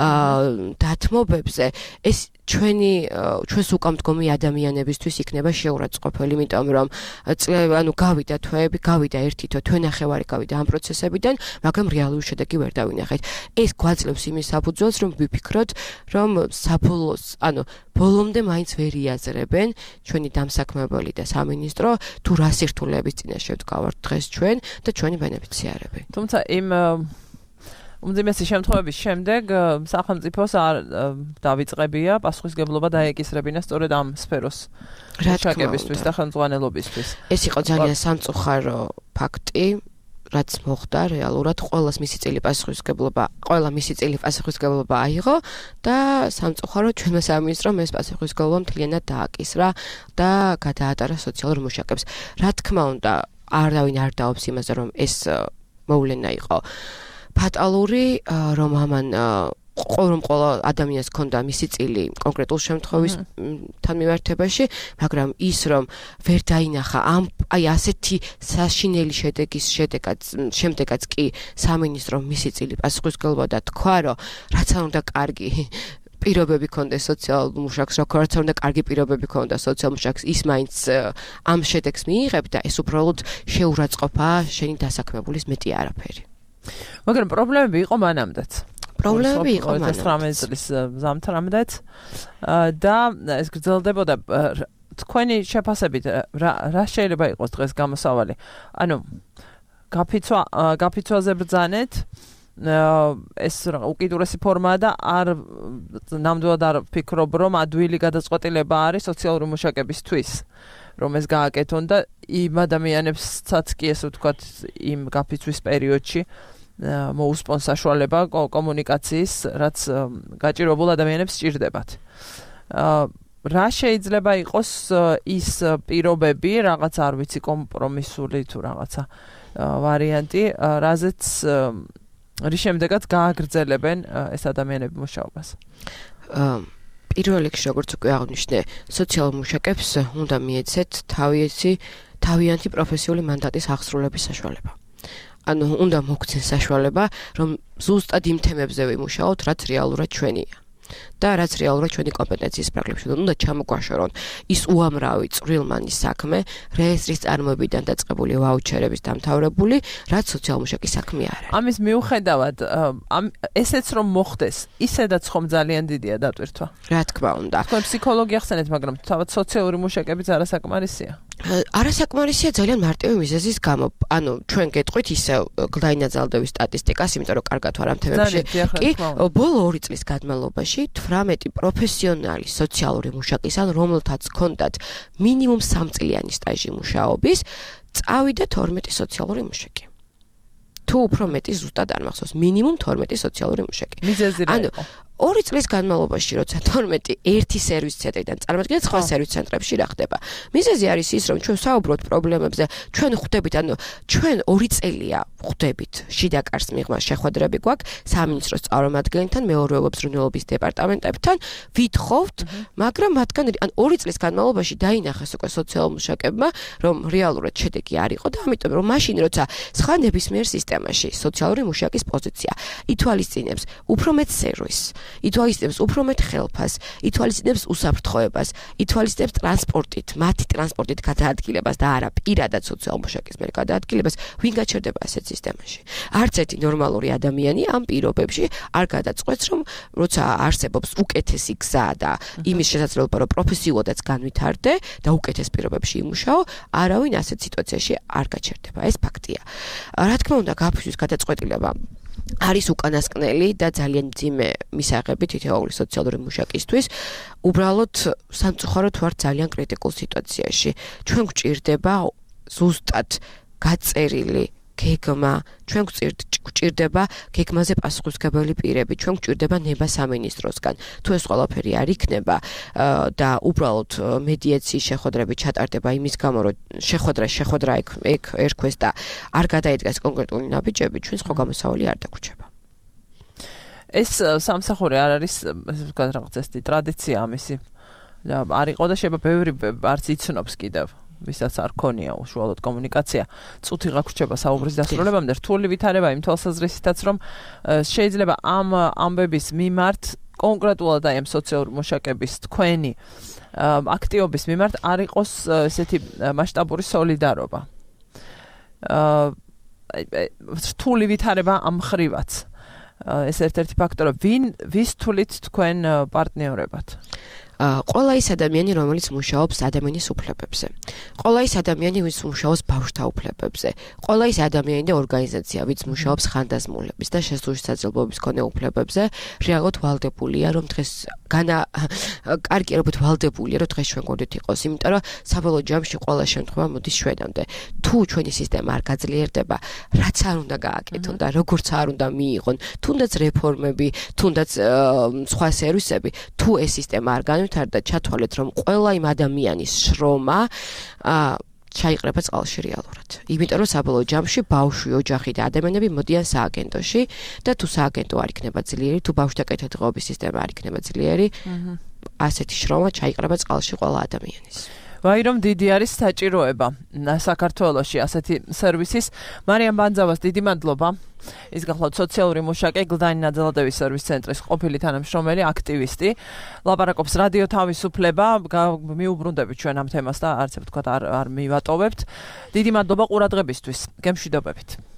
დათმობებზე, ეს ჩვენი ჩვენს უკამდგომი ადამიანებისთვის იქნება შეურაცხყოფელი, იმიტომ რომ ანუ გავიდა თვეები, გავიდა ერთი თვე, თვე ნახევარი გავიდა ამ პროცესებიდან, მაგრამ რეალური შედეგი ვერ დავინახეთ. ეს გვაძლევს იმის საფუძველს, რომ ვიფიქროთ, რომ საბოლოოს, ანუ ბოლომდე მაინც ვერ იაზრებენ ჩვენი დამსაქმებელი და სამინისტრო თუ რა სირთულეების წინაშე ვდგავართ დღეს ჩვენ და ჩვენი ბენეფიციარები. თუმცა იმ უმძიმესი შემთხვევების შემდეგ სახელმწიფოს არ დავიწყებია პასუხისგებლობა დაეკისრებინა სწორედ ამ სფეროს მუშაკებისთვის და ხელმძღვანელობისთვის. ეს იყო ძალიან სამწუხარო ფაქტი, რაც მოხდა რეალურად, ყველას მისი წილი პასუხისგებლობა, ყველა მისი წილი პასუხისგებლობა აიღო და სამწუხარო ჩვენმა სამინისტრომ ეს პასუხისგებლობა მთლიანად დააკისრა და გადაატარა სოციალურ მუშაკებს. რა თქმა უნდა, არავინ არ დაობს იმაზე, რომ ეს მოვლენა იყო ფატალური, რომ ამან რომ ყველა ადამიანს ჰქონდა მისი წილი კონკრეტულ შემთხვევისთან მიმართებაში, მაგრამ ის რომ ვერ დაინახა ამ აი ასეთი საშინელი შედეგის შედეგად შემდეგაც კი სამინისტრომ მისი წილი პასუხისგებლობა და თქვა, რომ რაც არ უნდა კარგი პირობები ქონდეს სოციალურ მუშაკს, როგორც არ უნდა კარგი პირობები ქონდა სოციალურ მუშაკს, ის მაინც ამ შედეგს მიიღებდა, ეს უბრალოდ შეურაცხყოფაა შენი დასაქმებულის მეტი არაფერი. მაგრამ პრობლემები იყო მანამდეც. პრობლემები იყო მანამდეც. ოცდაოთხ წლის ზამთრამდეც და ეს გრძელდებოდა. თქვენი შეფასებით რა რა შეიძლება იყოს დღეს გამოსავალი? ანუ გაფიცვა გაფიცვაზე ბრძანეთ, ეს უკიდურესი ფორმაა და არ ნამდვილად არ ვფიქრობ, რომ ადვილი გადაწყვეტილება არის სოციალური მუშაკებისთვის, რომ ეს გააკეთონ და იმ ადამიანებსაც კი ესე ვთქვათ, იმ გაფიცვის პერიოდში მოუსპონ საშუალება კომუნიკაციის, რაც გაჭირვებულ ადამიანებს სჭირდებათ. რა შეიძლება იყოს ის პირობები, რაღაც არ ვიცი, კომპრომისული თუ რაღაცა ვარიანტი, რაზეც რის შემდეგაც გააგრძელებენ ეს ადამიანები მუშაობას? პირველ რიგში, როგორც უკვე აღნიშნე, სოციალურ მუშაკებს უნდა მიეცეთ თავისი თავიანთი პროფესიული მანდატის აღსრულების საშუალება. ანუ უნდა მოგცენ საშუალება, რომ ზუსტად იმ თემებზე ვიმუშაოთ, რაც რეალურად ჩვენია. და რაც რეალურად ჩვენი კომპეტენციის პრაგრამაში უნდა ჩამოგვაშორონ ის უამრავი წვრილმანი საქმე, რეესტრის წარმოებიდან დაწყებული ვაუჩერების დამთავრებული, რაც სოციალურ მუშაკის საქმე არა. ამის მიუხედავად, ამ ესეც რომ მოხდეს, ისედაც ხომ ძალიან დიდია დატვირთვა. რა თქმა უნდა. თქვენ ფსიქოლოგი ახსენეთ, მაგრამ თავად სოციალური მუშაკებიც არასაკმარისია. არასაკმარისია ძალიან მარტივი მიზეზის გამო. ანუ ჩვენ გეტყვით ისე გლაინაძალდევის სტატისტიკას, იმიტომ რომ კარგად ვარ ამ თემებში. კი, ბოლო ორი წლის განმავლობაში თვრამეტი პროფესიონალი სოციალური მუშაკის, ან რომელთაც ჰქონდათ მინიმუმ სამწლიანი სტაჟი მუშაობის, წავიდა თორმეტი სოციალური მუშაკი. თუ უფრო მეტი ზუსტად არ მახსოვს, მინიმუმ თორმეტი სოციალური მუშაკი. მიზეზი რა იყო? ორი წლის განმავლობაში, როცა თორმეტი ერთი სერვის ცენტრიდან წარმოგიდგენთ სხვა სერვის ცენტრებში რა ხდება. მიზეზი არის ის, რომ ჩვენ საუბრობთ პრობლემებზე, ჩვენ ხვდებით, ანუ ჩვენ ორი წელია ხვდებით შიდა კარს მიღმა შეხვედრები გვაქვს სამინისტროს წარმომადგენელთან, მეურვეობის ზრუნველობის დეპარტამენტებთან, ვითხოვთ, მაგრამ მათგან ან ორი წლის განმავლობაში დაინახეს უკვე სოციალურ მუშაკებმა, რომ რეალურად შედეგი არ იყო და ამიტომ რომ მაშინ როცა სხვა ნებისმიერ სისტემაში სოციალური მუშაკის პოზიცია ითვალისწინებს უფრო მეტ სერვისს, ითვალისწინებს უფრო მეტ ხელფას, ითვალისწინებს უსაფრთხოებას, ითვალისწინებს ტრანსპორტით, მათი ტრანსპორტით გადაადგილებას და არა პირადად სოციალურ მუშაკის მიერ გადაადგილებას, ვინ გაჩერდება ასეთ სისტემაში. არც ერთი ნორმალური ადამიანი ამ პირობებში არ გადაწყვეტს, რომ როცა არსებობს უკეთესი გზა და იმის შესაძლებლობა, რომ პროფესიულადაც განვითარდე და უკეთეს პირობებში იმუშაო, არავინ ასეთ სიტუაციაში არ გაჩერდება. ეს ფაქტია. რა თქმა უნდა, გაფიცვის გადაწყვეტილება არის უკანასკნელი და ძალიან მძიმე მისაღები თითოეული სოციალური მუშაკისთვის. უბრალოდ სამწუხაროდ ვართ ძალიან კრიტიკულ სიტუაციაში. ჩვენ გვჭირდება ზუსტად გაწერილი გეგმა, ჩვენ გვჭირდება გეგმაზე პასუხისმგებელი პირები, ჩვენ გვჭირდება ნება სამინისტროსგან. თუ ეს ყველაფერი არ იქნება და უბრალოდ მედიაციის შეხვედრები ჩატარდება იმის გამო, რომ შეხვედრა შეხვედრა ეგ ერქვეს და არ გადაიდგას კონკრეტული ნაბიჯები, ჩვენ სხვა გამოსავალი არ დაგვრჩება. ეს სამსახური არ არის ვთქვათ რაღაც ეს ტრადიცია ამისი. არ იყო და შეიძლება ბევრი არც იცნობს კიდევ. ვისაც არ ქონია უშუალოდ კომუნიკაცია, წუთი გაგვრჩება საუბრის დასრულებამდე, რთული ვითარება იმ თვალსაზრისითაც, რომ შეიძლება ამ ამბების მიმართ კონკრეტულად აი ამ სოციალური მუშაკების თქვენი აქტივობის მიმართ არ იყოს ესეთი მასშტაბური солиდარობა. რთული ვითარება ამ ხრივაც. ეს ერთ-ერთი ფაქტორია, ვინ ვის თulit თქვენ პარტნიორებად? ყველა ის ადამიანი, რომელიც მუშაობს ადამიანის უფლებებზე. ყველა ის ადამიანი, ვინც მუშაობს ბავშვთა უფლებებზე. ყველა ის ადამიანი და ორგანიზაცია, ვინც მუშაობს ხანდაზმულების და შესაძლებლობის მქონე უფლებებზე, რეალურად ვალდებულია, რომ დღეს განა კარგიერობით ვალდებულია, რომ დღეს ჩვენ გვერდით იყოს, იმიტომ რომ საბოლოო ჯამში ყველა შემთხვევა მოდის ჩვენამდე. თუ ჩვენი სისტემა არ გაძლიერდება, რაც არ უნდა გააკეთონ და როგორც არ უნდა მიიღონ, თუნდაც რეფორმები, თუნდაც სხვა სერვისები, თუ ეს სისტემა არ განვითარდა, ჩათვალეთ, რომ ყველა იმ ადამიანის შრომა ჩაიყრება წყალში რეალურად. იმიტომ რომ საბოლოო ჯამში ბავშვი, ოჯახი და ადამიანები მოდიან სააგენტოში და თუ სააგენტო არ იქნება ძლიერი, თუ ბავშვთა კეთილდღეობის სისტემა არ იქნება ძლიერი, ასეთი შრომა ჩაიყრება წყალში ყველა ადამიანის. ვაი რომ დიდი არის საჭიროება საქართველოში ასეთი სერვისის. მარიამ ბანძავას დიდი მადლობა. ის გახლავთ სოციალური მუშაკი, გლდანი ნაძალადევის სერვის ცენტრის ყოფილი თანამშრომელი, აქტივისტი. ლაპარაკობს რადიო თავისუფლება, მიუბრუნდებით ჩვენ ამ თემას და არც ვთქვათ არ არ მივატოვებთ. დიდი მადლობა ყურადღებისთვის. გემშვიდობებით.